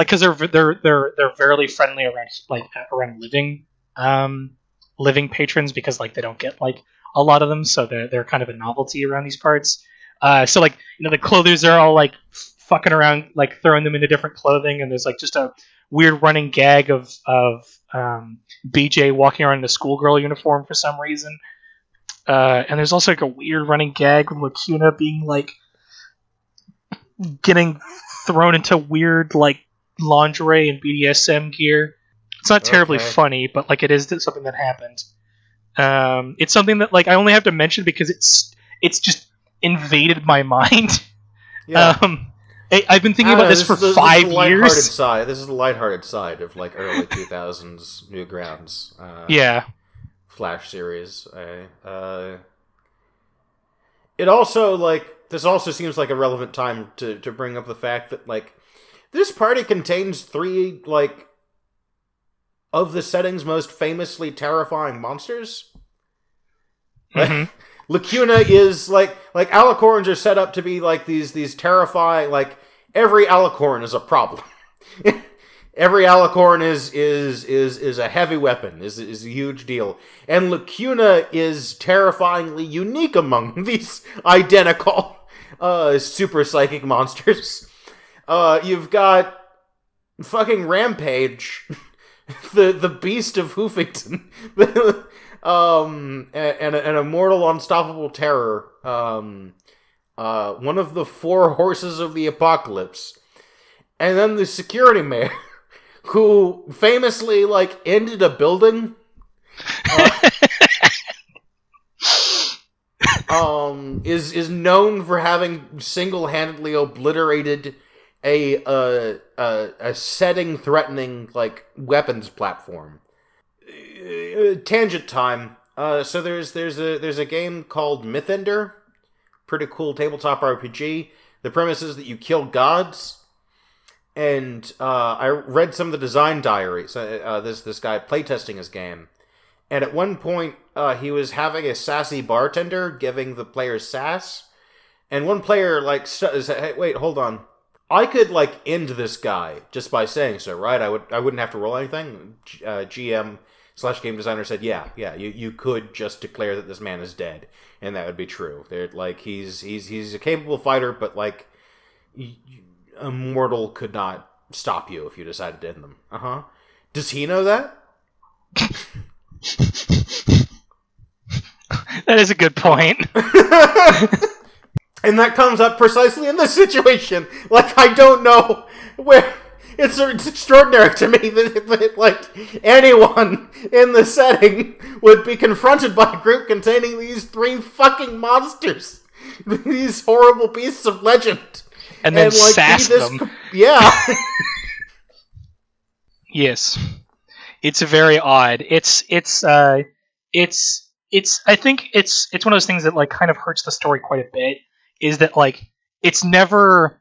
very friendly around living patrons, because like they don't get like a lot of them, so they're kind of a novelty around these parts. So like the clothers are all like fucking around, like throwing them into different clothing, and there's like just a weird running gag of BJ walking around in a schoolgirl uniform for some reason. And there's also like a weird running gag with Lacuna being like getting thrown into weird like lingerie and BDSM gear. It's not terribly funny, but like it is something that happened. It's something that like I only have to mention because it's just invaded my mind. Yeah. I've been thinking about this for 5 years. This is the lighthearted side of like early 2000s Newgrounds. Flash series. It also like. This also seems like a relevant time to bring up the fact that, like, this party contains 3, like, of the setting's most famously terrifying monsters. Mm-hmm. Lacuna is, like alicorns are set up to be, like, these terrifying, like, every alicorn is a problem. Every alicorn is a heavy weapon, is a huge deal. And Lacuna is terrifyingly unique among these identical super psychic monsters. You've got fucking Rampage, the beast of Hoofington, and an immortal, unstoppable terror, one of the 4 horses of the apocalypse, and then the security mayor, who famously like ended a building. Is known for having single-handedly obliterated a setting-threatening like weapons platform. Tangent time. So there's a game called Mythender, pretty cool tabletop RPG. The premise is that you kill gods, and I read some of the design diaries. This guy playtesting his game. And at one point, he was having a sassy bartender giving the players sass. And one player, like, said, hey, wait, hold on. I could, like, end this guy just by saying so, right? I wouldn't have to roll anything. GM/game designer said, yeah, you could just declare that this man is dead. And that would be true. They're, like, he's a capable fighter, but, like, a mortal could not stop you if you decided to end them. Uh-huh. Does he know that? That is a good point. And that comes up precisely in this situation. Like, I don't know where... It's extraordinary to me that, like, anyone in the setting would be confronted by a group containing these 3 fucking monsters. These horrible beasts of legend. And then like, sass them. Yeah. Yes. It's very odd. I think it's one of those things that like kind of hurts the story quite a bit. Is that like it never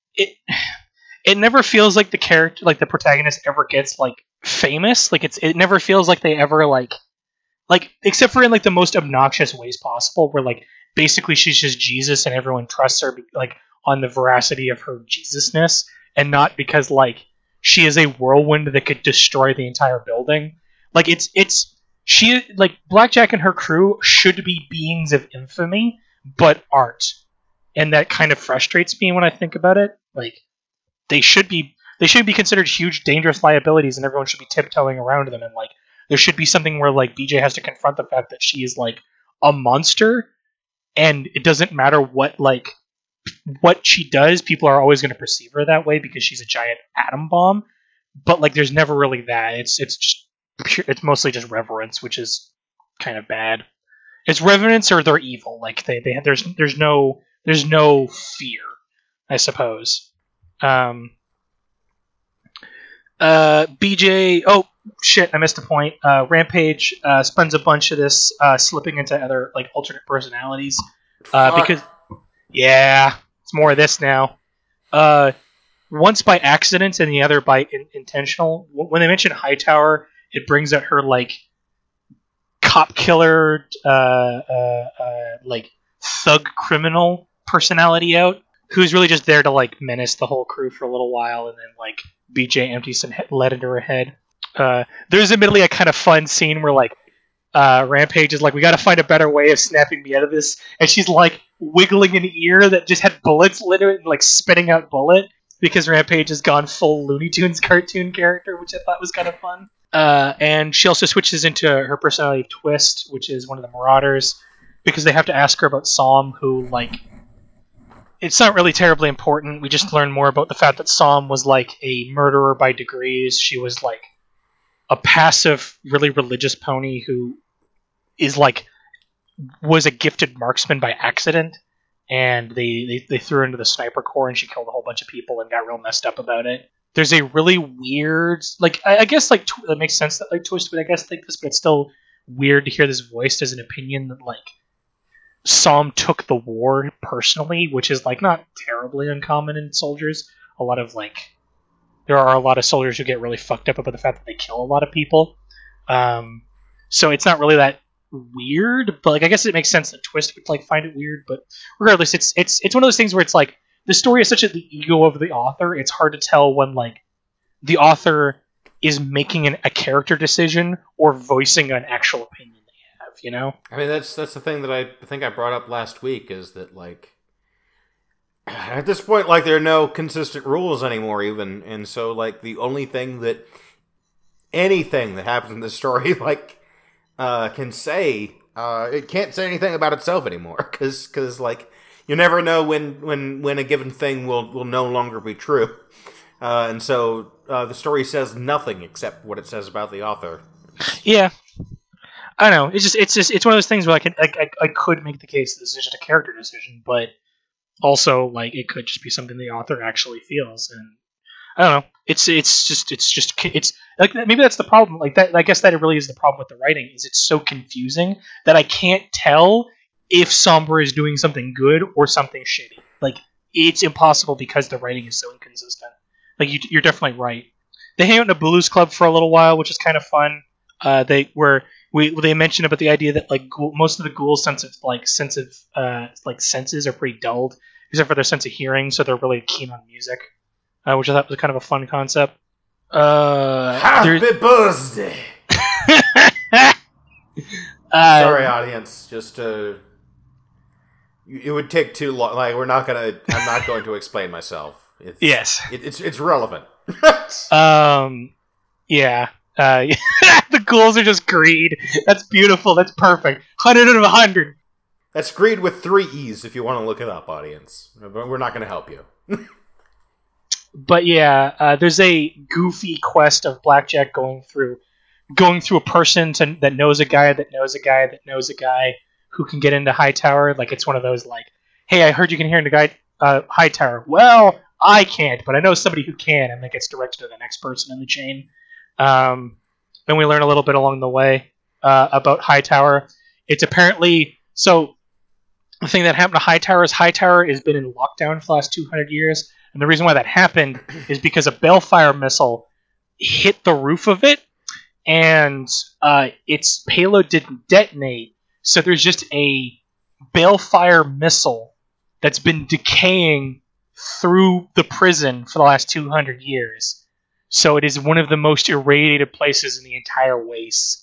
feels like the character, like the protagonist, ever gets like famous. Like it never feels like they ever like except for in like the most obnoxious ways possible, where like basically she's just Jesus and everyone trusts her like on the veracity of her Jesusness, and not because like she is a whirlwind that could destroy the entire building. Like it's Blackjack and her crew should be beings of infamy, but aren't, and that kind of frustrates me when I think about it. Like, they should be considered huge, dangerous liabilities, and everyone should be tiptoeing around them. And like, there should be something where like BJ has to confront the fact that she is like a monster, and it doesn't matter what she does. People are always going to perceive her that way because she's a giant atom bomb. But like, there's never really that. It's mostly just reverence, which is kind of bad. It's reverence or they're evil. Like there's no fear, I suppose. BJ. Oh shit! I missed a point. Rampage spends a bunch of this slipping into other like alternate personalities because it's more of this now. Once by accident and the other by intentional. When they mention Hightower, it brings out her like cop killer, like thug criminal personality out, who's really just there to like menace the whole crew for a little while, and then like BJ empties some lead into her head. There's admittedly a kind of fun scene where like Rampage is like, we got to find a better way of snapping me out of this, and she's like wiggling an ear that just had bullets lit in it and like spitting out bullet because Rampage has gone full Looney Tunes cartoon character, which I thought was kind of fun. And she also switches into her personality of Twist, which is one of the Marauders, because they have to ask her about Psalm, who, like, it's not really terribly important. We just learn more about the fact that Psalm was, like, a murderer by degrees. She was, like, a passive, really religious pony who is, like, was a gifted marksman by accident, and they threw her into the sniper corps, and she killed a whole bunch of people and got real messed up about it. There's a really weird, like, I guess, like, it makes sense that, like, Twist would, I guess, think this, but it's still weird to hear this voiced as an opinion that, like, Psalm took the war personally, which is, like, not terribly uncommon in soldiers. There are a lot of soldiers who get really fucked up about the fact that they kill a lot of people. So it's not really that weird, but, like, I guess it makes sense that Twist would, like, find it weird, but regardless, it's one of those things where it's, like, the story is such the ego of the author, it's hard to tell when, like, the author is making a character decision or voicing an actual opinion they have, you know? I mean, that's the thing that I think I brought up last week, is that, like, at this point, like, there are no consistent rules anymore, even, and so, like, the only thing that anything that happens in this story, like, can say, it can't say anything about itself anymore, because like, you never know when a given thing will no longer be true. And so the story says nothing except what it says about the author. Yeah. I don't know. It's one of those things where I could make the case that this is just a character decision, but also, like, it could just be something the author actually feels, and I don't know. It's like, maybe that's the problem. Like, that, I guess that it really is the problem with the writing, is it's so confusing that I can't tell if Somber is doing something good or something shitty. Like, it's impossible because the writing is so inconsistent. Like, you're definitely right. They hang out in a Blues Club for a little while, which is kind of fun. They mentioned about the idea that, like, most of the ghouls' senses are pretty dulled, except for their sense of hearing, so they're really keen on music, which I thought was kind of a fun concept. Happy birthday! Sorry, audience. Just it would take too long. Like, I'm not going to explain myself. It's relevant. Yeah. The ghouls are just greed. That's beautiful. That's perfect. 100 out of 100. That's greed with 3 E's if you want to look it up, audience. But we're not going to help you. But yeah, there's a goofy quest of Blackjack going through a person that knows a guy that knows a guy that knows a guy who can get into Hightower. Like, it's one of those, like, hey, I heard you can hear into Hightower. Well, I can't, but I know somebody who can, and that gets directed to the next person in the chain. Then we learn a little bit along the way about Hightower. It's apparently... So, the thing that happened to Hightower has been in lockdown for the last 200 years, and the reason why that happened is because a Balefire missile hit the roof of it, and its payload didn't detonate, so there's just a Balefire missile that's been decaying through the prison for the last 200 years. So it is one of the most irradiated places in the entire waste.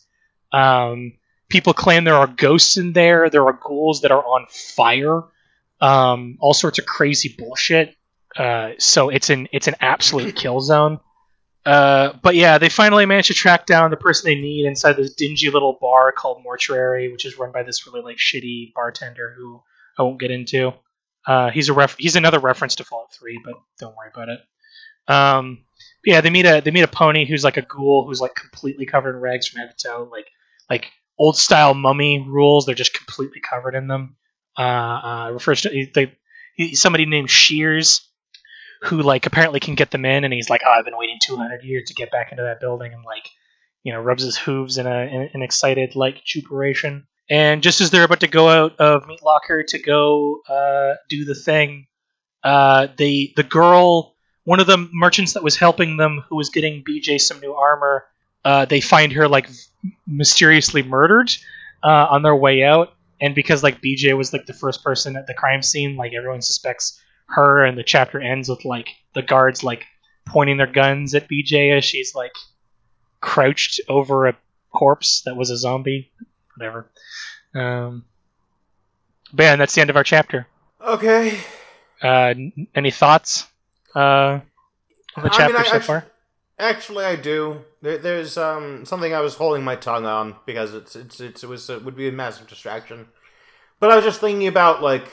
People claim there are ghosts in there. There are ghouls that are on fire. All sorts of crazy bullshit. So it's an absolute kill zone. But yeah, they finally managed to track down the person they need inside this dingy little bar called Mortuary, which is run by this really like shitty bartender who I won't get into. He's another reference to Fallout 3, but don't worry about it. But yeah, they meet a pony who's like a ghoul who's like completely covered in rags from head to toe, like old style mummy rules. They're just completely covered in them. Refers to somebody named Shears, who like apparently can get them in, and he's like, I've been waiting 200 years to get back into that building, and like, rubs his hooves in an excited like jubilation. And just as they're about to go out of Meat Locker to go do the thing, the girl, one of the merchants that was helping them, who was getting BJ some new armor, they find her like mysteriously murdered on their way out. And because like BJ was like the first person at the crime scene, like everyone suspects her, and the chapter ends with like the guards like pointing their guns at BJ as she's like crouched over a corpse that was a zombie. Whatever. But yeah, and that's the end of our chapter. Okay. Any thoughts on the chapter so far? Actually, I do. There's something I was holding my tongue on because it would be a massive distraction. But I was just thinking about like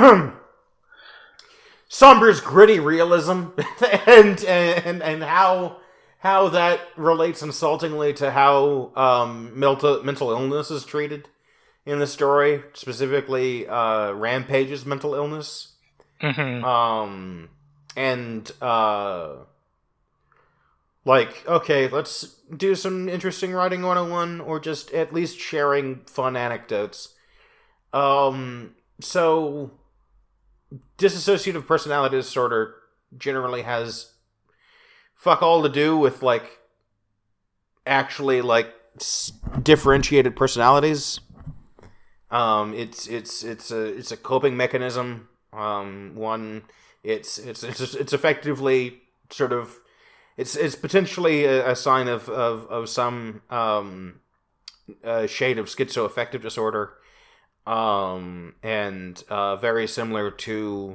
Somber's gritty realism and how that relates insultingly to how mental illness is treated in the story, specifically Rampage's mental illness. Mm-hmm. Like, okay, let's do some interesting writing 101, or just at least sharing fun anecdotes. So dissociative personality disorder generally has fuck all to do with like actually like differentiated personalities. It's a coping mechanism. It's effectively sort of it's potentially a sign of some shade of schizoaffective disorder. And very similar to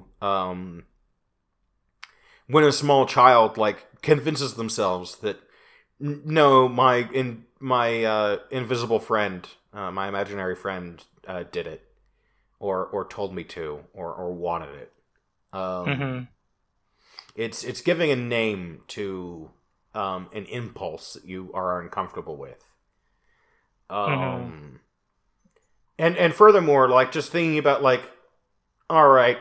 when a small child like convinces themselves that no, my invisible friend, my imaginary friend, did it, or told me to, or wanted it. Mm-hmm. It's giving a name to an impulse that you are uncomfortable with. Mm-hmm. And furthermore, like, just thinking about, like, alright,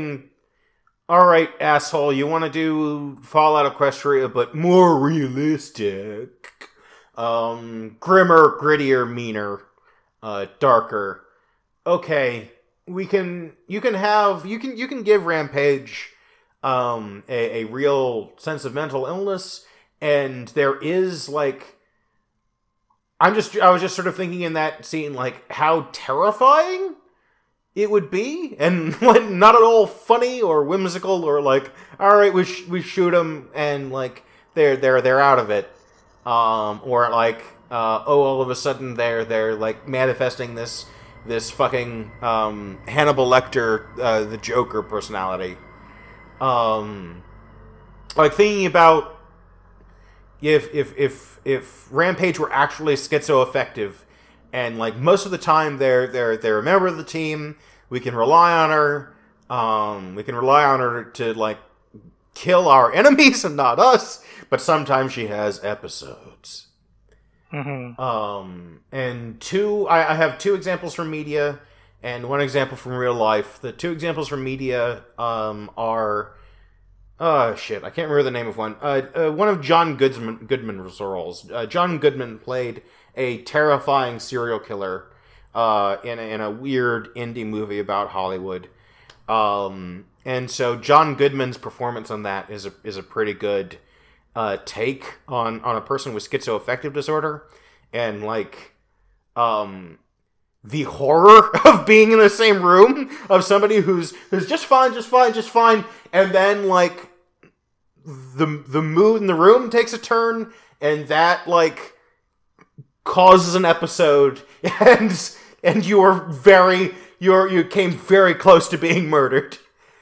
asshole, you want to do Fallout Equestria, but more realistic. Grimmer, grittier, meaner, darker. Okay, you can give Rampage, a real sense of mental illness, and there is, like, I was just sort of thinking in that scene, like, how terrifying it would be, and like not at all funny or whimsical, or like, all right, we shoot them and like they're out of it, or like all of a sudden they're like manifesting this fucking Hannibal Lecter, the Joker personality, like thinking about if Rampage were actually schizoaffective, and like most of the time they're a member of the team, we can rely on her. We can rely on her to like kill our enemies and not us. But sometimes she has episodes. Mm-hmm. And I have two examples from media and one example from real life. The two examples from media are. Oh, shit. I can't remember the name of one. One of John Goodman's roles. John Goodman played a terrifying serial killer in a weird indie movie about Hollywood. And so John Goodman's performance on that is a pretty good take on a person with schizoaffective disorder. And, like, the horror of being in the same room of somebody who's just fine, and then, like, the mood in the room takes a turn, and that, like, causes an episode, and you came very close to being murdered.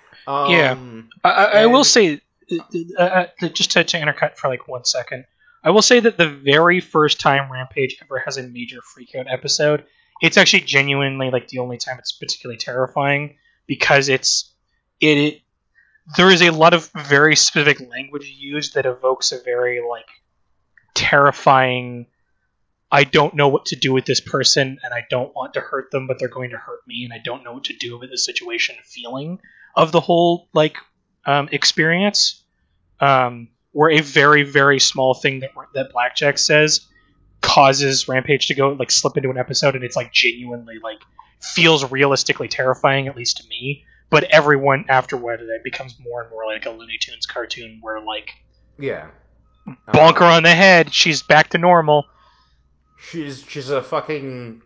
I will say, just to intercut for like 1 second, I will say that the very first time Rampage ever has a major freakout episode, it's actually genuinely like the only time it's particularly terrifying, because there is a lot of very specific language used that evokes a very like terrifying, I don't know what to do with this person, and I don't want to hurt them, but they're going to hurt me, and I don't know what to do with this situation feeling of the whole like experience. Where a very, very small thing that Blackjack says causes Rampage to go like slip into an episode, and it's like genuinely like feels realistically terrifying, at least to me. But everyone afterward, it becomes more and more like a Looney Tunes cartoon where like bonk her on the head, she's back to normal. She's a fucking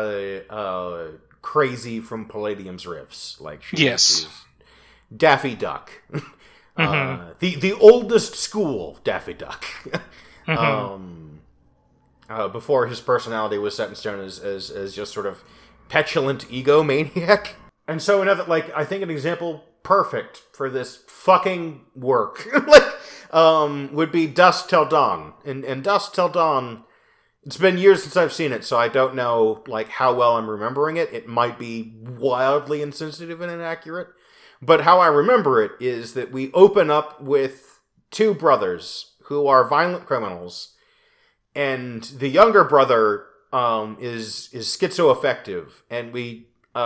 crazy from Palladium's Riffs. Like she's Daffy Duck. The oldest school Daffy Duck. Before his personality was set in stone as just sort of petulant egomaniac. And so I think an example perfect for this fucking work would be Dusk Till Dawn. And Dusk Till Dawn, it's been years since I've seen it, so I don't know like how well I'm remembering it. It might be wildly insensitive and inaccurate. But how I remember it is that we open up with two brothers who are violent criminals, and the younger brother is schizoaffective, and we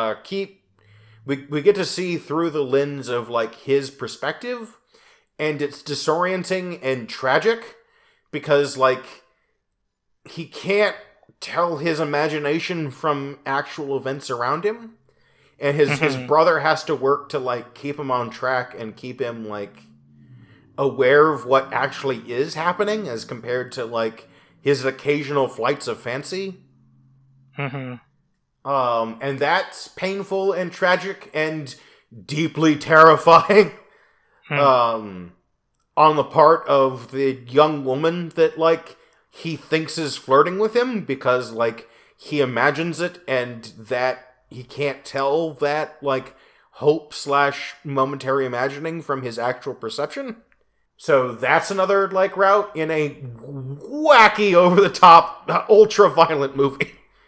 get to see through the lens of like his perspective, and it's disorienting and tragic because like he can't tell his imagination from actual events around him. And his brother has to work to, like, keep him on track and keep him, like, aware of what actually is happening as compared to, like, his occasional flights of fancy. And that's painful and tragic and deeply terrifying on the part of the young woman that, like, he thinks is flirting with him because, like, he imagines it and that he can't tell that, like, hope/momentary imagining from his actual perception. So that's another, like, route in a wacky, over-the-top, ultra-violent movie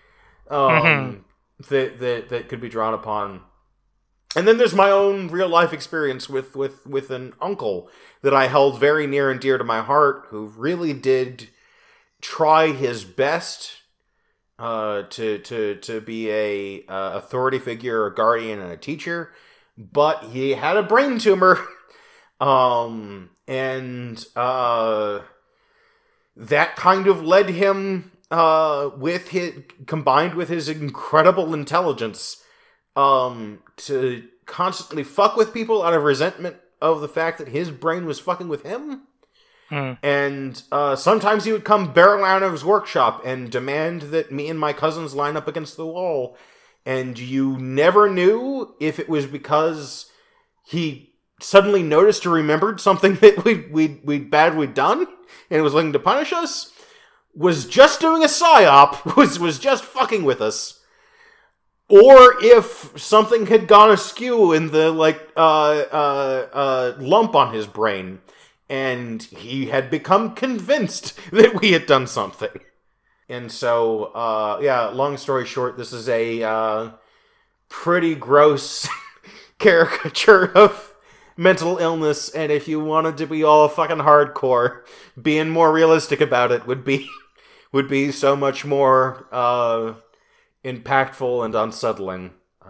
that could be drawn upon. And then there's my own real-life experience with an uncle that I held very near and dear to my heart, who really did try his best to be a authority figure, a guardian, and a teacher, but he had a brain tumor, and that kind of led him, combined with his incredible intelligence, to constantly fuck with people out of resentment of the fact that his brain was fucking with him. And sometimes he would come barreling out of his workshop and demand that me and my cousins line up against the wall. And you never knew if it was because he suddenly noticed or remembered something that we'd done and was looking to punish us, was just doing a psyop, was just fucking with us, or if something had gone askew in the lump on his brain. And he had become convinced that we had done something. And so, long story short, this is a pretty gross caricature of mental illness. And if you wanted to be all fucking hardcore, being more realistic about it would be so much more impactful and unsettling.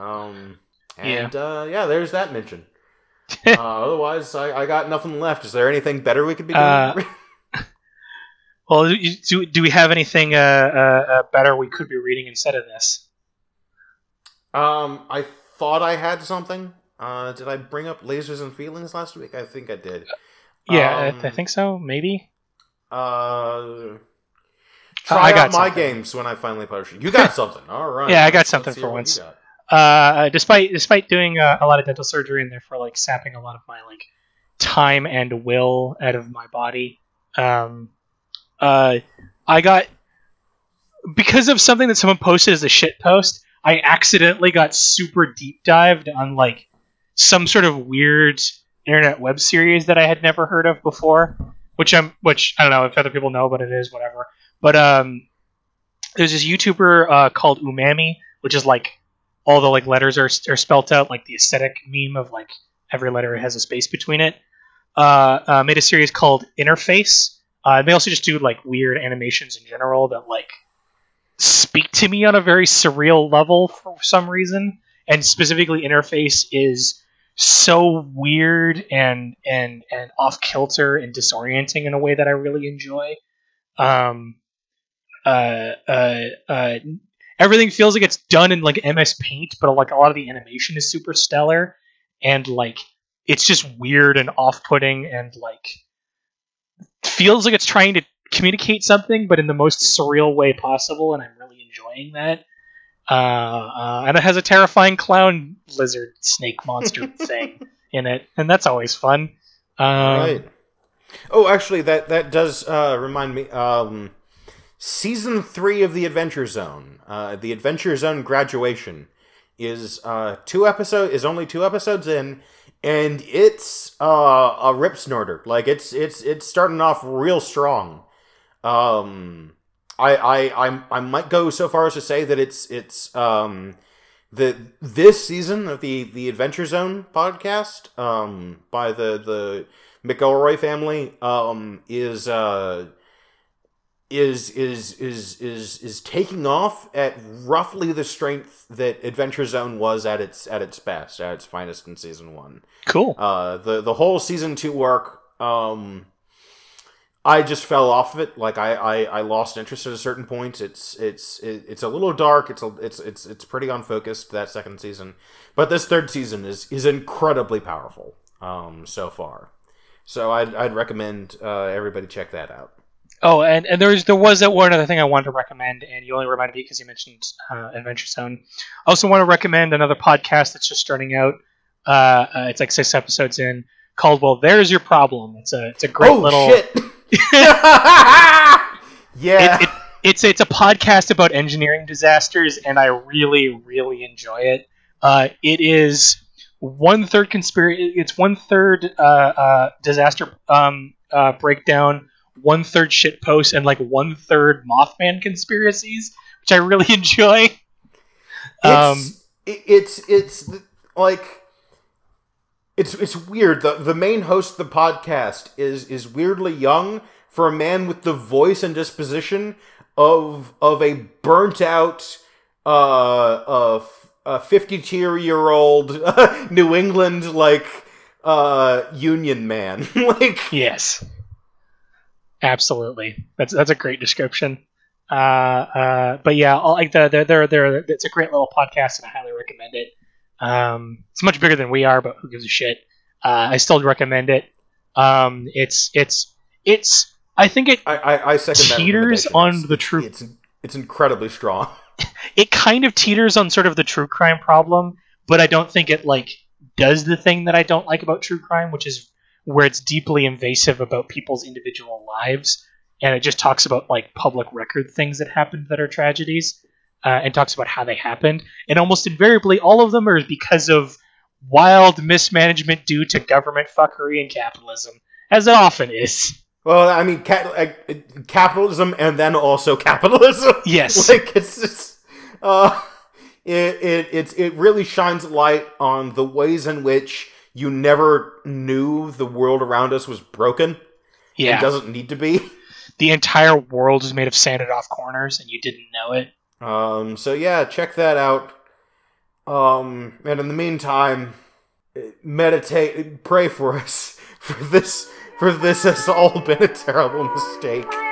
There's that mention. Otherwise, I got nothing left. Is there anything better we could be doing? Well, do we have anything better we could be reading instead of this? I thought I had something. Did I bring up Lasers and Feelings last week? I think I did. Yeah, I think so. Maybe. Try I got out my something. games when I finally publish it. You got something. All right. Yeah, I got something for once. Despite doing a lot of dental surgery and therefore like sapping a lot of my like time and will out of my body, I got because of something that someone posted as a shit post, I accidentally got super deep dived on like some sort of weird internet web series that I had never heard of before, which I don't know if other people know, but it is whatever. But there's this YouTuber called Umami, which is like all the like letters are spelt out, like the aesthetic meme of like every letter has a space between it. Made a series called Interface. They also just do like weird animations in general that like speak to me on a very surreal level for some reason. And specifically, Interface is so weird and off kilter and disorienting in a way that I really enjoy. Everything feels like it's done in like MS Paint, but like a lot of the animation is super stellar, and like it's just weird and off-putting, and like feels like it's trying to communicate something, but in the most surreal way possible, and I'm really enjoying that. And it has a terrifying clown lizard snake monster thing in it, and that's always fun. Right. Oh, actually, that does remind me. Season 3 of The Adventure Zone, The Adventure Zone Graduation, is only 2 episodes in, and it's a rip snorter. Like it's starting off real strong. I might go so far as to say that it's this season of the Adventure Zone podcast by the McElroy family is taking off at roughly the strength that Adventure Zone was at its best, at its finest in season 1. Cool. The whole season 2 arc, I just fell off of it. Like I lost interest at a certain point. It's a little dark. It's pretty unfocused, that second season, but this third season is incredibly powerful so far. So I'd recommend everybody check that out. Oh, and there was that one other thing I wanted to recommend, and you only reminded me because you mentioned Adventure Zone. I also want to recommend another podcast that's just starting out. It's like 6 episodes in, called "Well, There's Your Problem." It's a great little. Shit. Yeah. It's a podcast about engineering disasters, and I really really enjoy it. It is 1/3 conspiracy. It's 1/3 disaster breakdown. 1/3 shit posts and like 1/3 Mothman conspiracies, which I really enjoy. It's like it's weird. The main host of the podcast is weirdly young for a man with the voice and disposition of a burnt out 52-year-old New England union man. Like, yes. Absolutely, that's a great description. But yeah, like it's a great little podcast, and I highly recommend it. It's much bigger than we are, but who gives a shit? I still recommend it. It's I think it I second that teeters on the true. It's incredibly strong. It kind of teeters on sort of the true crime problem, but I don't think it like does the thing that I don't like about true crime, which is where it's deeply invasive about people's individual lives, and it just talks about like public record things that happened that are tragedies, and talks about how they happened, and almost invariably all of them are because of wild mismanagement due to government fuckery and capitalism, as it often is. Well, I mean, capitalism and then also capitalism. Yes, like it's just, it really shines light on the ways in which you never knew the world around us was broken. Yeah. It doesn't need to be. The entire world is made of sanded off corners, and you didn't know it. So yeah, check that out. And in the meantime, meditate, pray for us. For this has all been a terrible mistake.